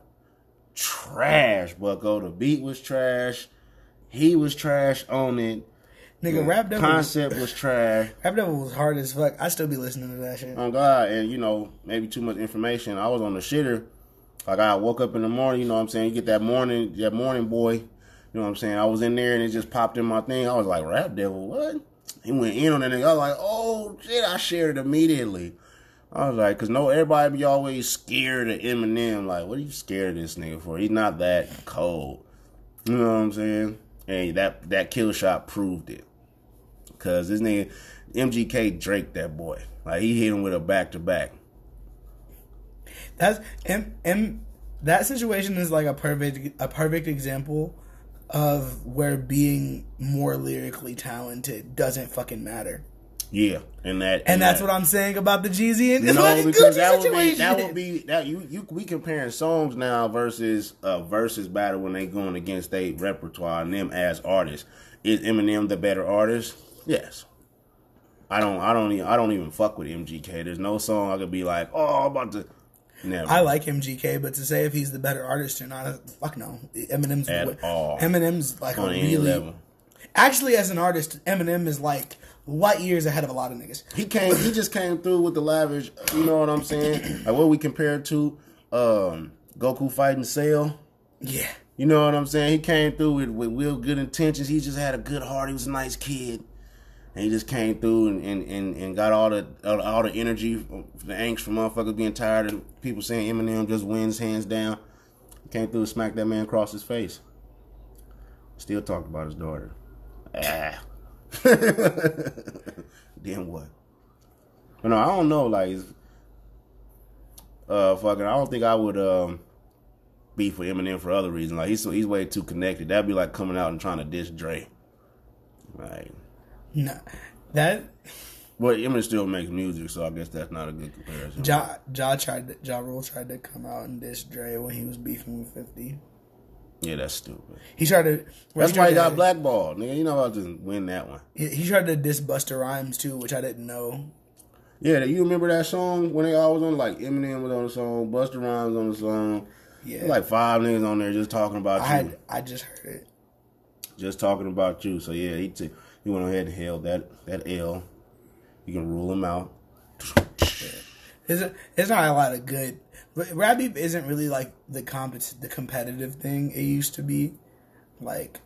trash, Bucko. The beat was trash. He was trash on it. Nigga, The Rap Devil concept was trash. Rap Devil was hard as fuck. I still be listening to that shit. Oh, God. And, you know, maybe too much information. I was on the shitter. Like, I woke up in the morning, you know what I'm saying? You get that morning, that morning boy. You know what I'm saying? I was in there and it just popped in my thing. I was like, Rap Devil, what? He went in on that nigga. I was like, oh, shit. I shared it immediately. I was like, because no, everybody be always scared of Eminem. Like, what are you scared of this nigga for? He's not that cold. You know what I'm saying? And that, that kill shot proved it. Because this nigga, M G K Drake that boy. Like, he hit him with a back-to-back. That's M M. That situation is like a perfect a perfect example of where being more lyrically talented doesn't fucking matter. Yeah, and that, and, and that's that. what I'm saying about the Jeezy and no, like, because Gucci that would situation. be that would be that you you we comparing songs now versus uh versus battle when they going against their repertoire and them as artists. Is Eminem the better artist? Yes. I don't I don't even I don't even fuck with M G K. There's no song I could be like, oh, I'm about to. Never. I like M G K, but to say if he's the better artist or not, fuck no. Eminem's at all. Eminem's like on a any really level. Actually, as an artist, Eminem is like light years ahead of a lot of niggas. He came. He just came through with the lavish. You know what I'm saying? Like what we compared to um, Goku fighting Cell. Yeah. You know what I'm saying? He came through with, with real good intentions. He just had a good heart. He was a nice kid. And he just came through and, and, and, and got all the all the energy, the angst from motherfuckers being tired of people saying Eminem just wins hands down. Came through and smacked that man across his face. Still talked about his daughter. Ah. Then what? But no, I don't know. Like, uh, fucking, I don't think I would um beef with Eminem for other reasons. Like he's he's way too connected. That'd be like coming out and trying to diss Dre. Like, no, that. Well, Eminem still makes music, so I guess that's not a good comparison. Ja, ja tried, to, Ja Rule tried to come out and diss Dre when he was beefing with fifty. Yeah, that's stupid. He tried to. That's he why he to, got blackballed, nigga. You know I'll just win that one. He, he tried to diss Busta Rhymes too, which I didn't know. Yeah, you remember that song when they all was on? Like Eminem was on the song, Busta Rhymes on the song. Yeah, like five niggas on there just talking about I you. Had, I just heard it. Just talking about you. So yeah, he t- he went ahead and held that that L. You can rule him out. Yeah. There's, there's not a lot of good. Rap beef isn't really like the compet- the competitive thing it used to be. Like,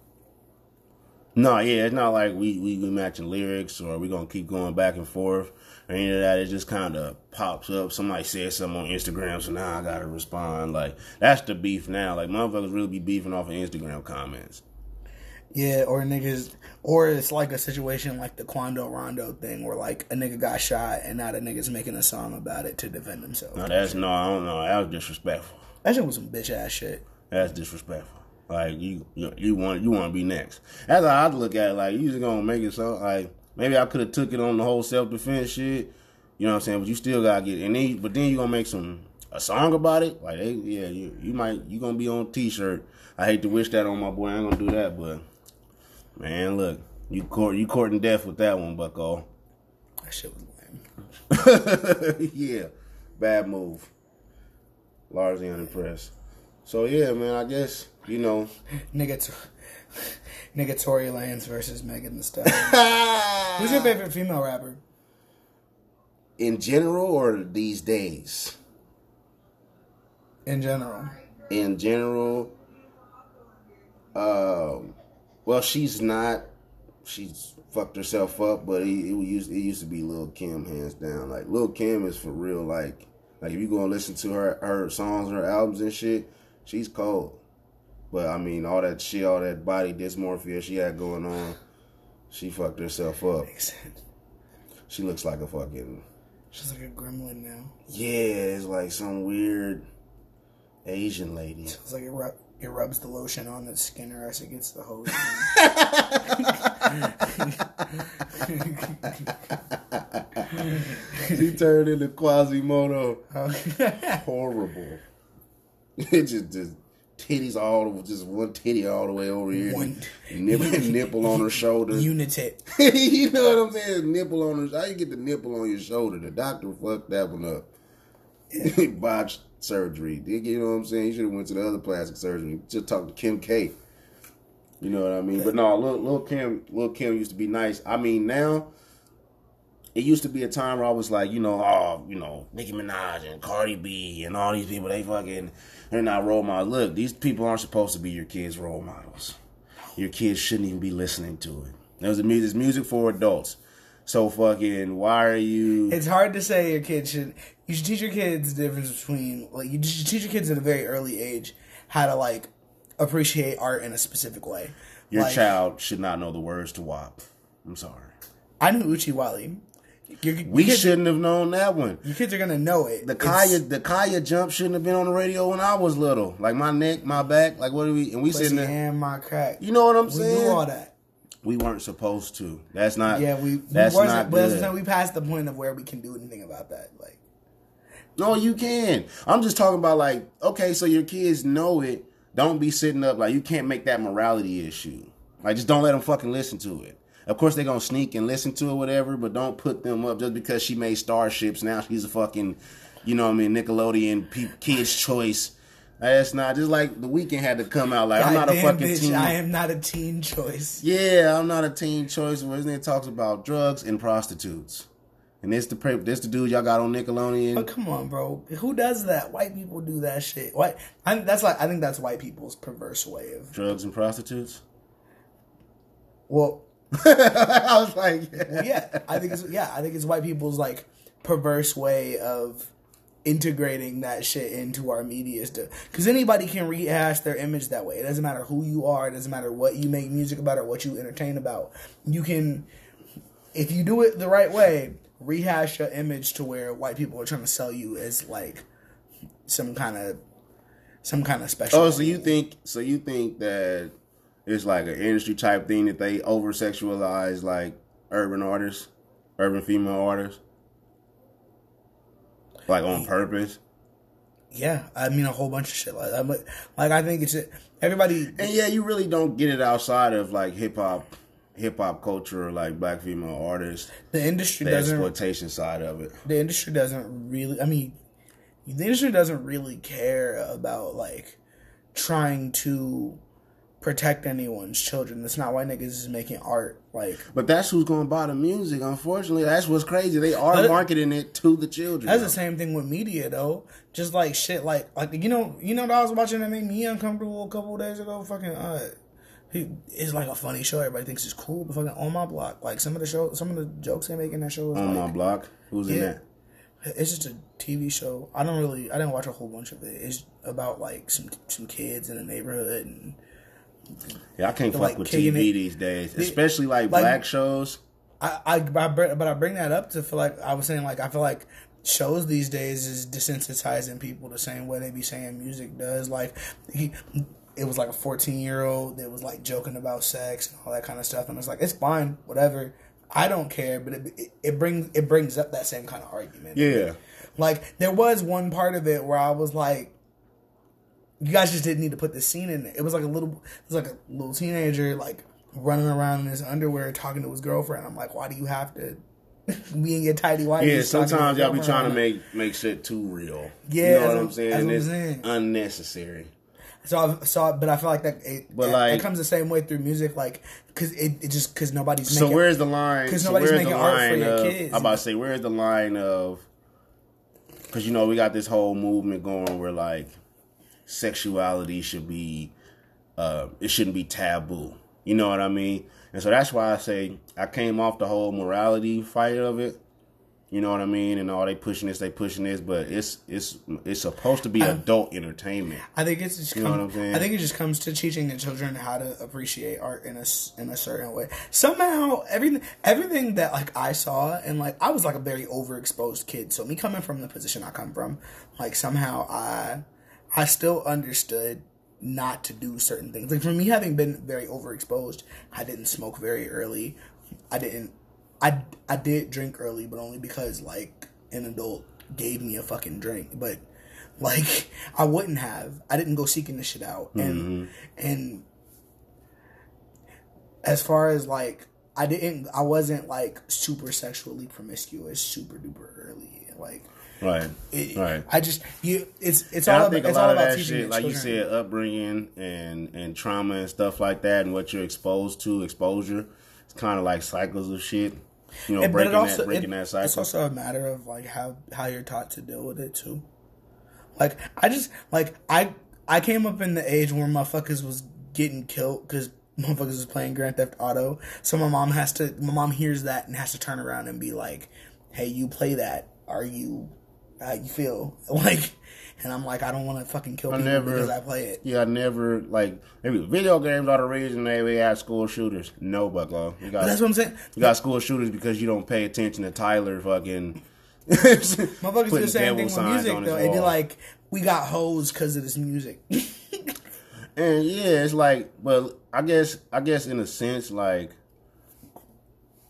no, yeah, it's not like we we, we matching lyrics or we gonna keep going back and forth or any of that. It just kind of pops up. Somebody says something on Instagram, so now I gotta respond. Like that's the beef now. Like motherfuckers really be beefing off of Instagram comments. Yeah, or niggas, or it's like a situation like the Quando Rondo thing where like a nigga got shot and now the nigga's making a song about it to defend himself. No, that's no, I don't know. That was disrespectful. That shit was some bitch ass shit. That's disrespectful. Like you, you, you want you want to be next. That's how I look at it. Like you just gonna make it so like maybe I could have took it on the whole self defense shit. You know what I'm saying? But you still gotta get and then but then you gonna make some a song about it. Like hey, yeah, you you might you gonna be on a t-shirt. I hate to wish that on my boy. I ain't gonna do that, but. Man, look, you court you courting death with that one, Bucko. That shit was lame. Yeah, bad move. Largely unimpressed. So yeah, man, I guess you know, nigga, t- nigga, Tory Lanez versus Megan Thee Stallion. Who's your favorite female rapper? In general, or these days? In general. In general, um. Well, she's not. She's fucked herself up, but it, it used it used to be Lil' Kim, hands down. Like Lil' Kim is for real. Like, like if you go and listen to her her songs, her albums and shit, she's cold. But I mean, all that shit, all that body dysmorphia she had going on, she fucked herself up. Makes sense. She looks like a fucking. She's like a gremlin now. Yeah, it's like some weird Asian lady. It's like a rub. It rubs the lotion on the skin or else it gets the hose. She turned into Quasimodo. Horrible. It just, just titties all the, just one titty all the way over here. One nipple, nipple on her shoulder. Unitit. You know what I'm saying? Nipple on her. How you get the nipple on your shoulder? The doctor fucked that one up. Yeah. Botched surgery. You know what I'm saying? You should have went to the other plastic surgery. Just talk to Kim K. You know what I mean? But no, Lil, Lil Kim, Lil Kim used to be nice. I mean, now it used to be a time where I was like, you know, oh, you know, Nicki Minaj and Cardi B and all these people, they fucking, they're not role models. Look, these people aren't supposed to be your kids' role models. Your kids shouldn't even be listening to it. There's music, music for adults. So fucking, why are you? It's hard to say your kid should. You should teach your kids the difference between, like, you should teach your kids at a very early age how to, like, appreciate art in a specific way. Your like, child should not know the words to W A P. I'm sorry. I knew Uchi Wally. Your, your we kids, shouldn't have known that one. Your kids are gonna know it. The Kaya, the Kaya jump shouldn't have been on the radio when I was little. Like my neck, my back, like what do we? And we sitting there. And my crack. You know what I'm we saying? We knew all that. we weren't supposed to. That's not. Yeah, we. That's we not but that's good. what I'm saying, we passed the point of where we can do anything about that. Like, no, you can. I'm just talking about like, okay, so your kids know it. Don't be sitting up like you can't make that morality issue. Like, just don't let them fucking listen to it. Of course, they're gonna sneak and listen to it, whatever. But don't put them up just because she made Starships. Now she's a fucking, you know what I mean, Nickelodeon pe- Kids Choice. That's not just like The Weeknd had to come out like, I'm not a goddamn fucking bitch, teen. I am not a teen choice. Yeah, I'm not a teen choice. Where it talks about drugs and prostitutes, and this the pre- this the dude y'all got on Nickelodeon. But come on, bro, who does that? White people do that shit. White, I, that's like I think that's white people's perverse way of Drugs and prostitutes. Well, I was like, yeah. well, yeah, I think it's yeah, I think it's white people's like perverse way of integrating that shit into our media stuff. Because anybody can rehash their image that way. It doesn't matter who you are. It doesn't matter what you make music about or what you entertain about. You can, if you do it the right way, rehash your image to where white people are trying to sell you as like some kind of some kind of special. Oh, so you think so you think that it's like an industry type thing that they over sexualize like urban artists, urban female artists, like on purpose? Yeah, I mean a whole bunch of shit like that. But like I think it's everybody. And yeah, you really don't get it outside of like hip hop, hip hop culture, or like black female artists. The industry the doesn't exploitation side of it. The industry doesn't really. I mean, the industry doesn't really care about like trying to protect anyone's children. That's not why niggas is making art. Like, but that's who's gonna buy the music. Unfortunately, that's what's crazy. They are But- marketing it to the children. that's though. the same thing with media, though. Just like shit, like like you know, you know what I was watching that made me uncomfortable a couple of days ago. Fucking, uh, he, it's like a funny show. Everybody thinks it's cool, but fucking On My Block, like some of the show, some of the jokes they make in that show is On like, My Block. Who's in Yeah. that? It's just a T V show. I don't really, I didn't watch a whole bunch of it. It's about like some some kids in the neighborhood and. Yeah, I can't fuck like with T kicking V it. these days, especially like, like- black shows. I, I, I br- but I bring that up to feel like I was saying like I feel like shows these days is desensitizing people the same way they be saying music does. Like he, it was like a fourteen year old that was like joking about sex and all that kind of stuff, and it's like it's fine, whatever. I don't care, but it, it it brings it brings up that same kind of argument. Yeah. Like there was one part of it where I was like, you guys just didn't need to put this scene in there. It was like a little, it was like a little teenager like running around in his underwear talking to his girlfriend. I'm like, why do you have to be in your tidy whities? Yeah, talking to sometimes your y'all be trying to girlfriend? make make shit too real. Yeah, you know that's what what- I'm saying? that's And what I'm it's saying. unnecessary. So I so, but I feel like that it, But it, like- it comes the same way through music, like because it, it just because nobody's So making, where's the line? 'cause So nobody's where's the making art for line your of? kids. I'm about to say, where's the line of? Because you know we got this whole movement going where like sexuality should be, uh, it shouldn't be taboo. You know what I mean? And so that's why I say I came off the whole morality fight of it. You know what I mean? And all they pushing this, they pushing this, but it's it's it's supposed to be adult entertainment. I think it's just You know come, what I'm saying? I think it just comes to teaching the children how to appreciate art in a s- in a certain way. Somehow, everything everything that like I saw and like I was like a very overexposed kid. So me coming from the position I come from, like somehow I I still understood not to do certain things. Like for me having been very overexposed, I didn't smoke very early. I didn't. I I did drink early, but only because like an adult gave me a fucking drink. But like I wouldn't have. I didn't go seeking this shit out. And Mm-hmm. and as far as like I didn't, I wasn't like super sexually promiscuous, super duper early. Like Right. it, Right. I just you. It's it's And all I about, think a it's lot all of about that teaching shit, your like you children. said, upbringing and and trauma and stuff like that, and what you're exposed to, exposure. It's kind of like cycles of shit. You know, And- breaking also, that, breaking it- that cycle. It's also a matter of like how how you're taught to deal with it too. Like I just like I I came up in the age where motherfuckers was getting killed because motherfuckers was playing Grand Theft Auto. So my mom has to my mom hears that and has to turn around and be like, "Hey, you play that? Are you how you feel?" Like, and I'm like, I don't want to fucking kill I people never- because I play it. Yeah, I never like maybe video games are the reason they we have school shooters. No, Bucklo. You got But that's what I'm saying. you got school shooters because you don't pay attention to Tyler fucking. Motherfuckers do putting the same devil thing with signs music on his though. It'd be wall. like, we got hoes because of this music. And yeah, it's like, but I guess I guess in a sense, like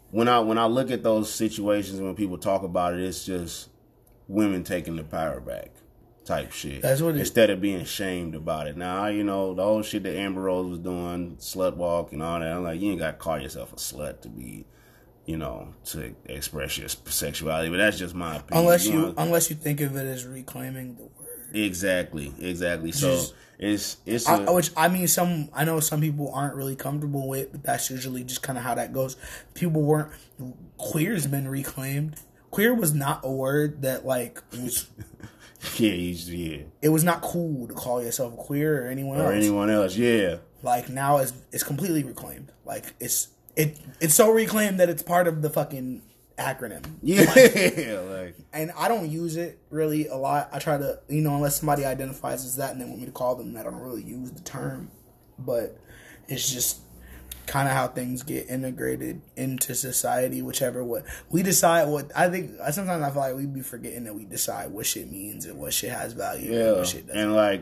when I when I look at those situations and when people talk about it, it's just women taking the power back type shit. That's what it Instead of being shamed about it. Now, you know, the whole shit that Amber Rose was doing, slut walk and all that, I'm like, you ain't got to call yourself a slut to be, you know, to express your sexuality. But that's just my opinion. Unless you, you know? unless you think of it as reclaiming the word. Exactly, exactly. So Just- it's it's I, a, which I mean, some I know some people aren't really comfortable with, but that's usually just kind of how that goes. People weren't. Queer's been reclaimed. Queer was not a word that like was. yeah, he's, yeah, It was not cool to call yourself queer or anyone or else. anyone else. Yeah, Like now, it's it's completely reclaimed. Like it's it it's so reclaimed that it's part of the fucking acronym. yeah, like And I don't use it really a lot. I try to, you know, unless somebody identifies as that and they want me to call them, I don't really use the term. But it's just kind of how things get integrated into society, whichever what we decide. What I think, sometimes I feel like we be forgetting that we decide what shit means and what shit has value and yeah, what shit doesn't. and like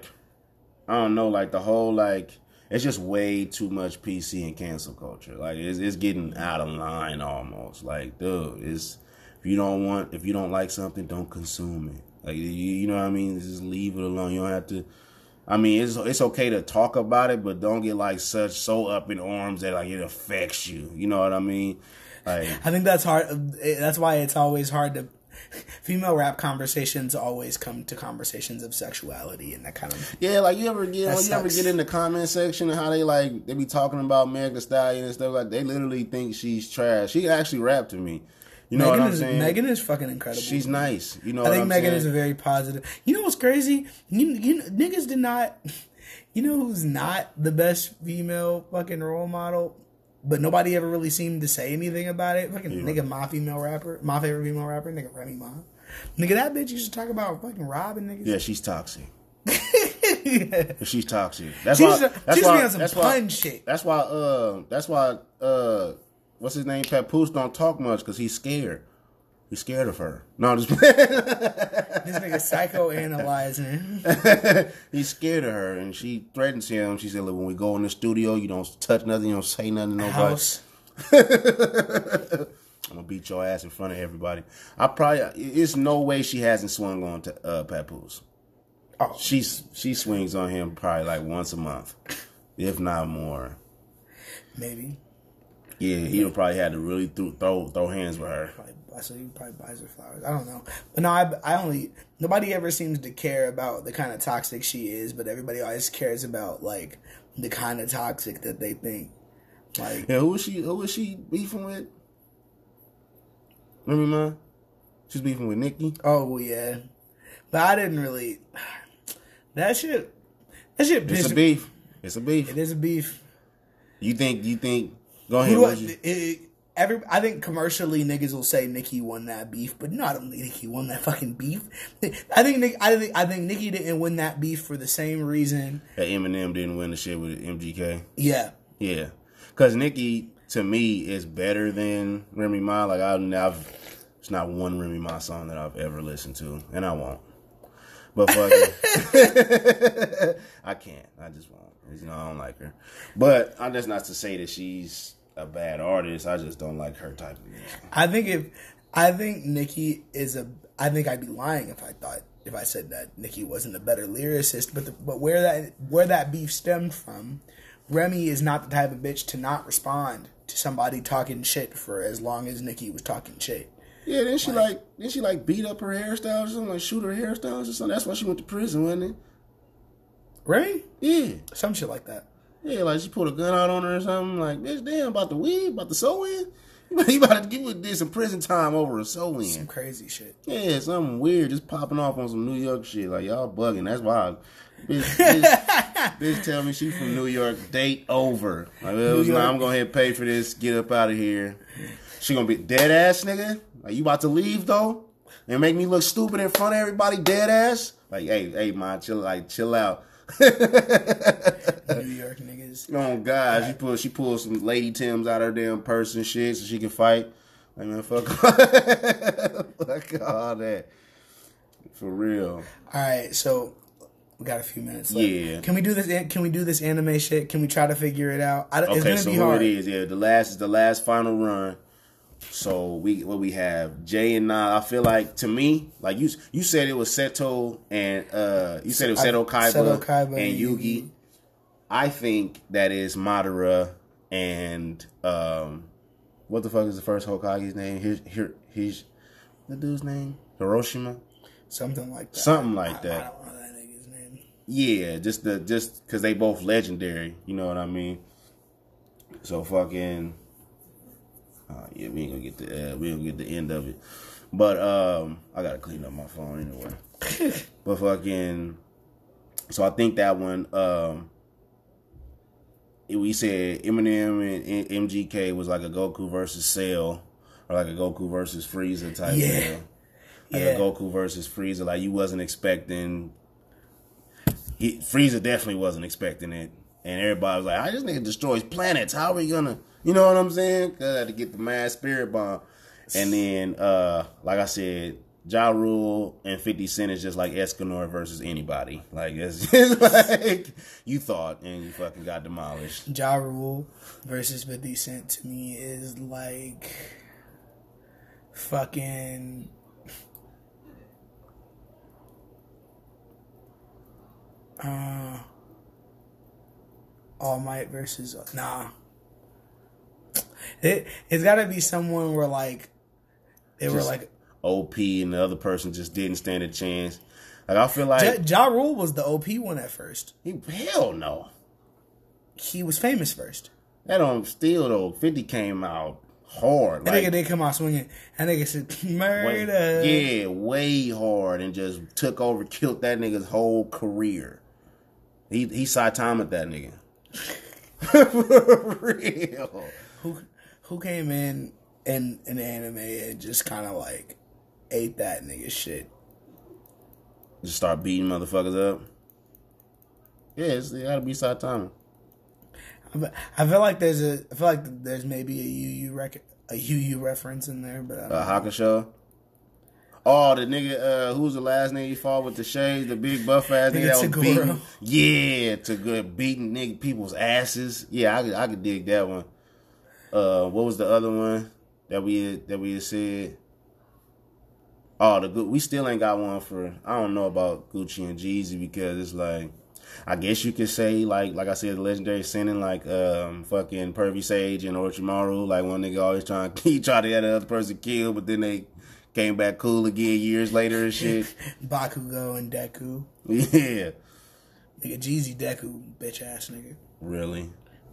I don't know, like the whole like it's just way too much P C and cancel culture. Like it's it's getting out of line almost. Like, dude, it's if you don't want if you don't like something, don't consume it. Like you, you know what I mean? Just leave it alone. You don't have to. I mean, it's it's okay to talk about it, but don't get like such so up in arms that like it affects you. You know what I mean? Like I think that's hard. That's why it's always hard to. Female rap conversations always come to conversations of sexuality and that kind of. yeah, like you ever get you That ever sucks. get in the comment section and how they like they be talking about Meg Thee Stallion and stuff like they literally think she's trash. She actually rapped to me. You know Megan what I'm is saying? Megan is fucking incredible. She's nice. You know I what think I'm Megan saying? is a very positive. You know what's crazy? You, you niggas did not. You know who's not the best female fucking role model, but nobody ever really seemed to say anything about it. Fucking Yeah. nigga, my female rapper, my favorite female rapper, nigga Remy Ma. Nigga, that bitch used to talk about fucking robbing niggas. Yeah, she's toxic. Yeah. She's toxic. That's She's why. just- That's she's why. be on some That's pun why. shit. That's why. Uh. That's why. Uh. What's his name? Papoose don't talk much because he's scared. He's scared of her. No, I'm just. This nigga psychoanalyzing. He's scared of her, and she threatens him. She said, "Look, when we go in the studio, you don't touch nothing. You don't say nothing to nobody. House. I'm gonna beat your ass in front of everybody." I probably. It's no way she hasn't swung on to uh, Papoose. Oh, She's she swings on him probably like once a month, if not more. maybe. Yeah, he would probably had to really throw throw, throw hands with her. Probably, so he probably buys her flowers. I don't know, but no, I, I only nobody ever seems to care about the kind of toxic she is, but everybody always cares about like the kind of toxic that they think. Like, Yeah, who was she? Who was she beefing with? Remember, man? She's beefing with Nicki. oh yeah, but I didn't really. That shit, that shit. It's pissed a me- beef. It's a beef. It is a beef. You think? You think? Go Who ahead. do I, what you- it, it- every, I think commercially niggas will say Nicki won that beef, but no, I don't think Nicki won that fucking beef. I think Nick, I think I think Nicki didn't win that beef for the same reason. that Eminem didn't win the shit with M G K. Yeah, Yeah, because Nicki to me is better than Remy Ma. Like I've, I've, it's not one Remy Ma song that I've ever listened to, and I won't. But fuck it. I can't. I just won't. You know, I don't like her. But I'm just not to say that she's a bad artist. I just don't like her type of music. I think if I think Nicki is a, I think I'd be lying if I thought if I said that Nicki wasn't a better lyricist. But the, but where that where that beef stemmed from, Remy is not the type of bitch to not respond to somebody talking shit for as long as Nicki was talking shit. Yeah, then she like, then she like beat up her hairstyles or something, like shoot her hairstyles or something. That's why she went to prison, wasn't it? Remy, Yeah. some shit like that. Yeah, like she pulled a gun out on her or something. Like, bitch, damn, about the weed, about the sew-in? You about to give did some prison time over a Some sew-in. crazy shit. Yeah, something weird, just popping off on some New York shit. Like, y'all bugging. That's why I, bitch, bitch, bitch tell me she from New York, date over. Like, well, it was, York. nah, I'm going to ahead and pay for this, get up out of here. She going to be dead ass, nigga? Like, you about to leave, though? And make me look stupid in front of everybody, dead ass? Like, hey, hey, man, chill, like, chill out. New York niggas. Oh God, she pulled she pulled some Lady Tims out of her damn purse and shit so she can fight. Like man, fuck, fuck all that. For real. All right, so we got a few minutes left. Yeah. Can we do this? Can we do this anime shit? Can we try to figure it out? I don't, it's Okay, gonna so be who hard. it is? Yeah, the last is the last final run. so we what we have Jay and Nas. I feel like to me, like you you said it was Seto and uh you said it was Seto Kaiba, Seto Kaiba and and Yugi. Yugi. I think that is Madara and um what the fuck is the first Hokage's name? Here here he's the dude's name? Hiroshima? Something like that. Something like I, that. I don't know that nigga's name. Yeah, just the just because they both legendary, you know what I mean. So fucking, uh, yeah, we ain't gonna get the uh, we ain't gonna get the end of it, but um, I gotta clean up my phone anyway. But fucking, so I think that one, um, it, we said Eminem and M G K was like a Goku versus Cell, or like a Goku versus Frieza type. Yeah. Deal. Like Yeah. a Goku versus Frieza, like you wasn't expecting. He, Frieza definitely wasn't expecting it, and everybody was like, "I just nigga destroys planets. How are we gonna?" You know what I'm saying? Cause I had to get the mad spirit bomb, and then, uh, like I said, Ja Rule and fifty Cent is just like Escanor versus anybody. Like it's just like you thought, and you fucking got demolished. Ja Rule versus fifty Cent to me is like fucking. Uh, All Might versus nah. It it's got to be someone where like they were Just like O P and the other person just didn't stand a chance. Like I feel like Ja, Ja Rule was the O P one at first. he, hell no. He was famous first. That don't still though. fifty came out hard. That Like, nigga did come out swinging. That nigga said murder. way, yeah, way hard and just took over, killed that nigga's whole career. He he Saitama that nigga. For real. Who who came in in in the anime and just kind of like ate that nigga shit. Just start beating motherfuckers up. Yeah, it's, it gotta be Saitama. I fe- I feel like there's a I feel like there's maybe a Yu Yu rec- a Yu Yu reference in there, but I don't Uh, know. Hakusho. Oh, the nigga, uh, who's the last nigga he fought with the shades, the big buff ass nigga Nigga that was Tagoro. beating. Yeah, to good beating nigga people's asses. Yeah, I could, I could dig that one. Uh, what was the other one that we that we had said? Oh, the good. We still ain't got one for. I don't know about Gucci and Jeezy because it's like, I guess you could say like like I said, the legendary sending like um fucking Pervy Sage and Orochimaru. Like one nigga always trying he tried to get the other person killed, but then they came back cool again years later and shit. Bakugo and Deku. Yeah, Nigga Jeezy Deku, bitch ass nigga. really.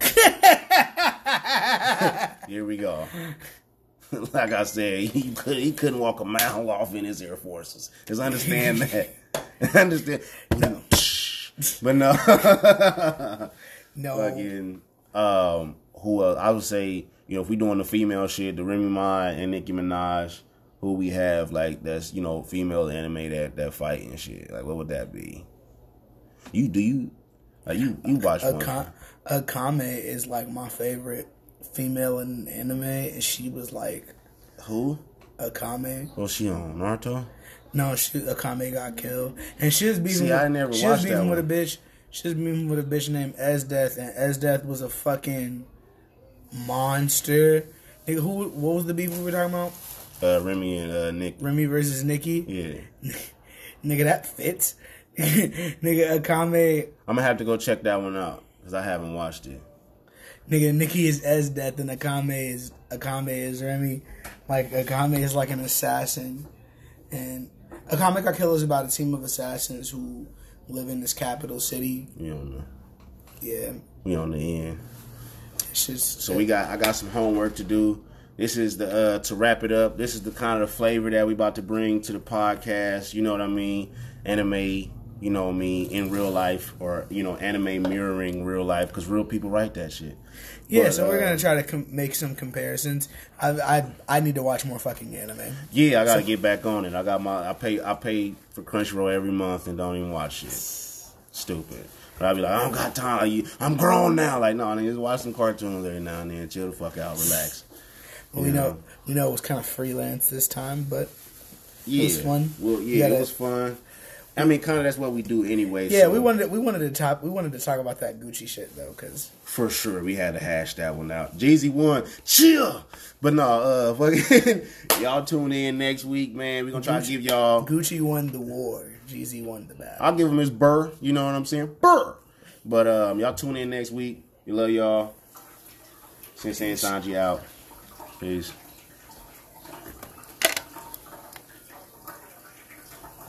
Here we go. Like I said, he could he couldn't walk a mile off in his Air Forces. Just understand that. Understand? No. But no. No. Fucking um, who else? I would say, you know, if we doing the female shit, the Remy Ma and Nicki Minaj, who we have like that's, you know, female anime that that fight and shit. Like what would that be? You do you like you you watch one? Aka- Akame is like my favorite female in anime, and she was like Who? Akame. Oh, she on Naruto? No, she Akame got killed, and she was beefing. See, with, I never she was watched that beefing with a one. bitch. She was beefing with a bitch named Esdeath, and Esdeath was a fucking monster. Nigga, who? What was the beef we were talking about? Uh, Remy and uh, Nick. Remy versus Nikki. Yeah, Nigga, that fits. Nigga, Akame. I'm gonna have to go check that one out because I haven't watched it. Nigga, Nikki is Esdeath, and Akame is Akame is Remy. Like Akame is like an assassin, and Akame got killed is about a team of assassins who live in this capital city. We on the Yeah, we on the end. it's just So we got I got some homework to do. This is the uh, to wrap it up. This is the kind of the flavor that we about to bring to the podcast. You know what I mean? Anime, you know what I mean, in real life, or you know, anime mirroring real life because real people write that shit. yeah. But, So we're uh, gonna try to com- make some comparisons. I I I need to watch more fucking anime. Yeah, I gotta get back on it. I got my I pay I pay for Crunchyroll every month and don't even watch shit. Stupid. But I be like, I don't got time. You- I'm grown now. Like, no, nigga, just watch some cartoons every now and then. Chill the fuck out, relax. We You know we know it was kind of freelance this time, but Yeah. was fun. Well, You yeah, gotta- it was fun. I mean, kind of that's what we do anyway. Yeah, so we wanted to, we wanted to talk we wanted to talk about that Gucci shit though, because for sure we had to hash that one out. Jeezy won, chill. But no, uh, fucking y'all tune in next week, man. We gonna try Gucci, to give y'all. Gucci won the war. Jeezy won the battle. I'll give him his burr. You know what I'm saying? Burr. But um, y'all tune in next week. We love y'all. Sensei and Sanji out. Peace.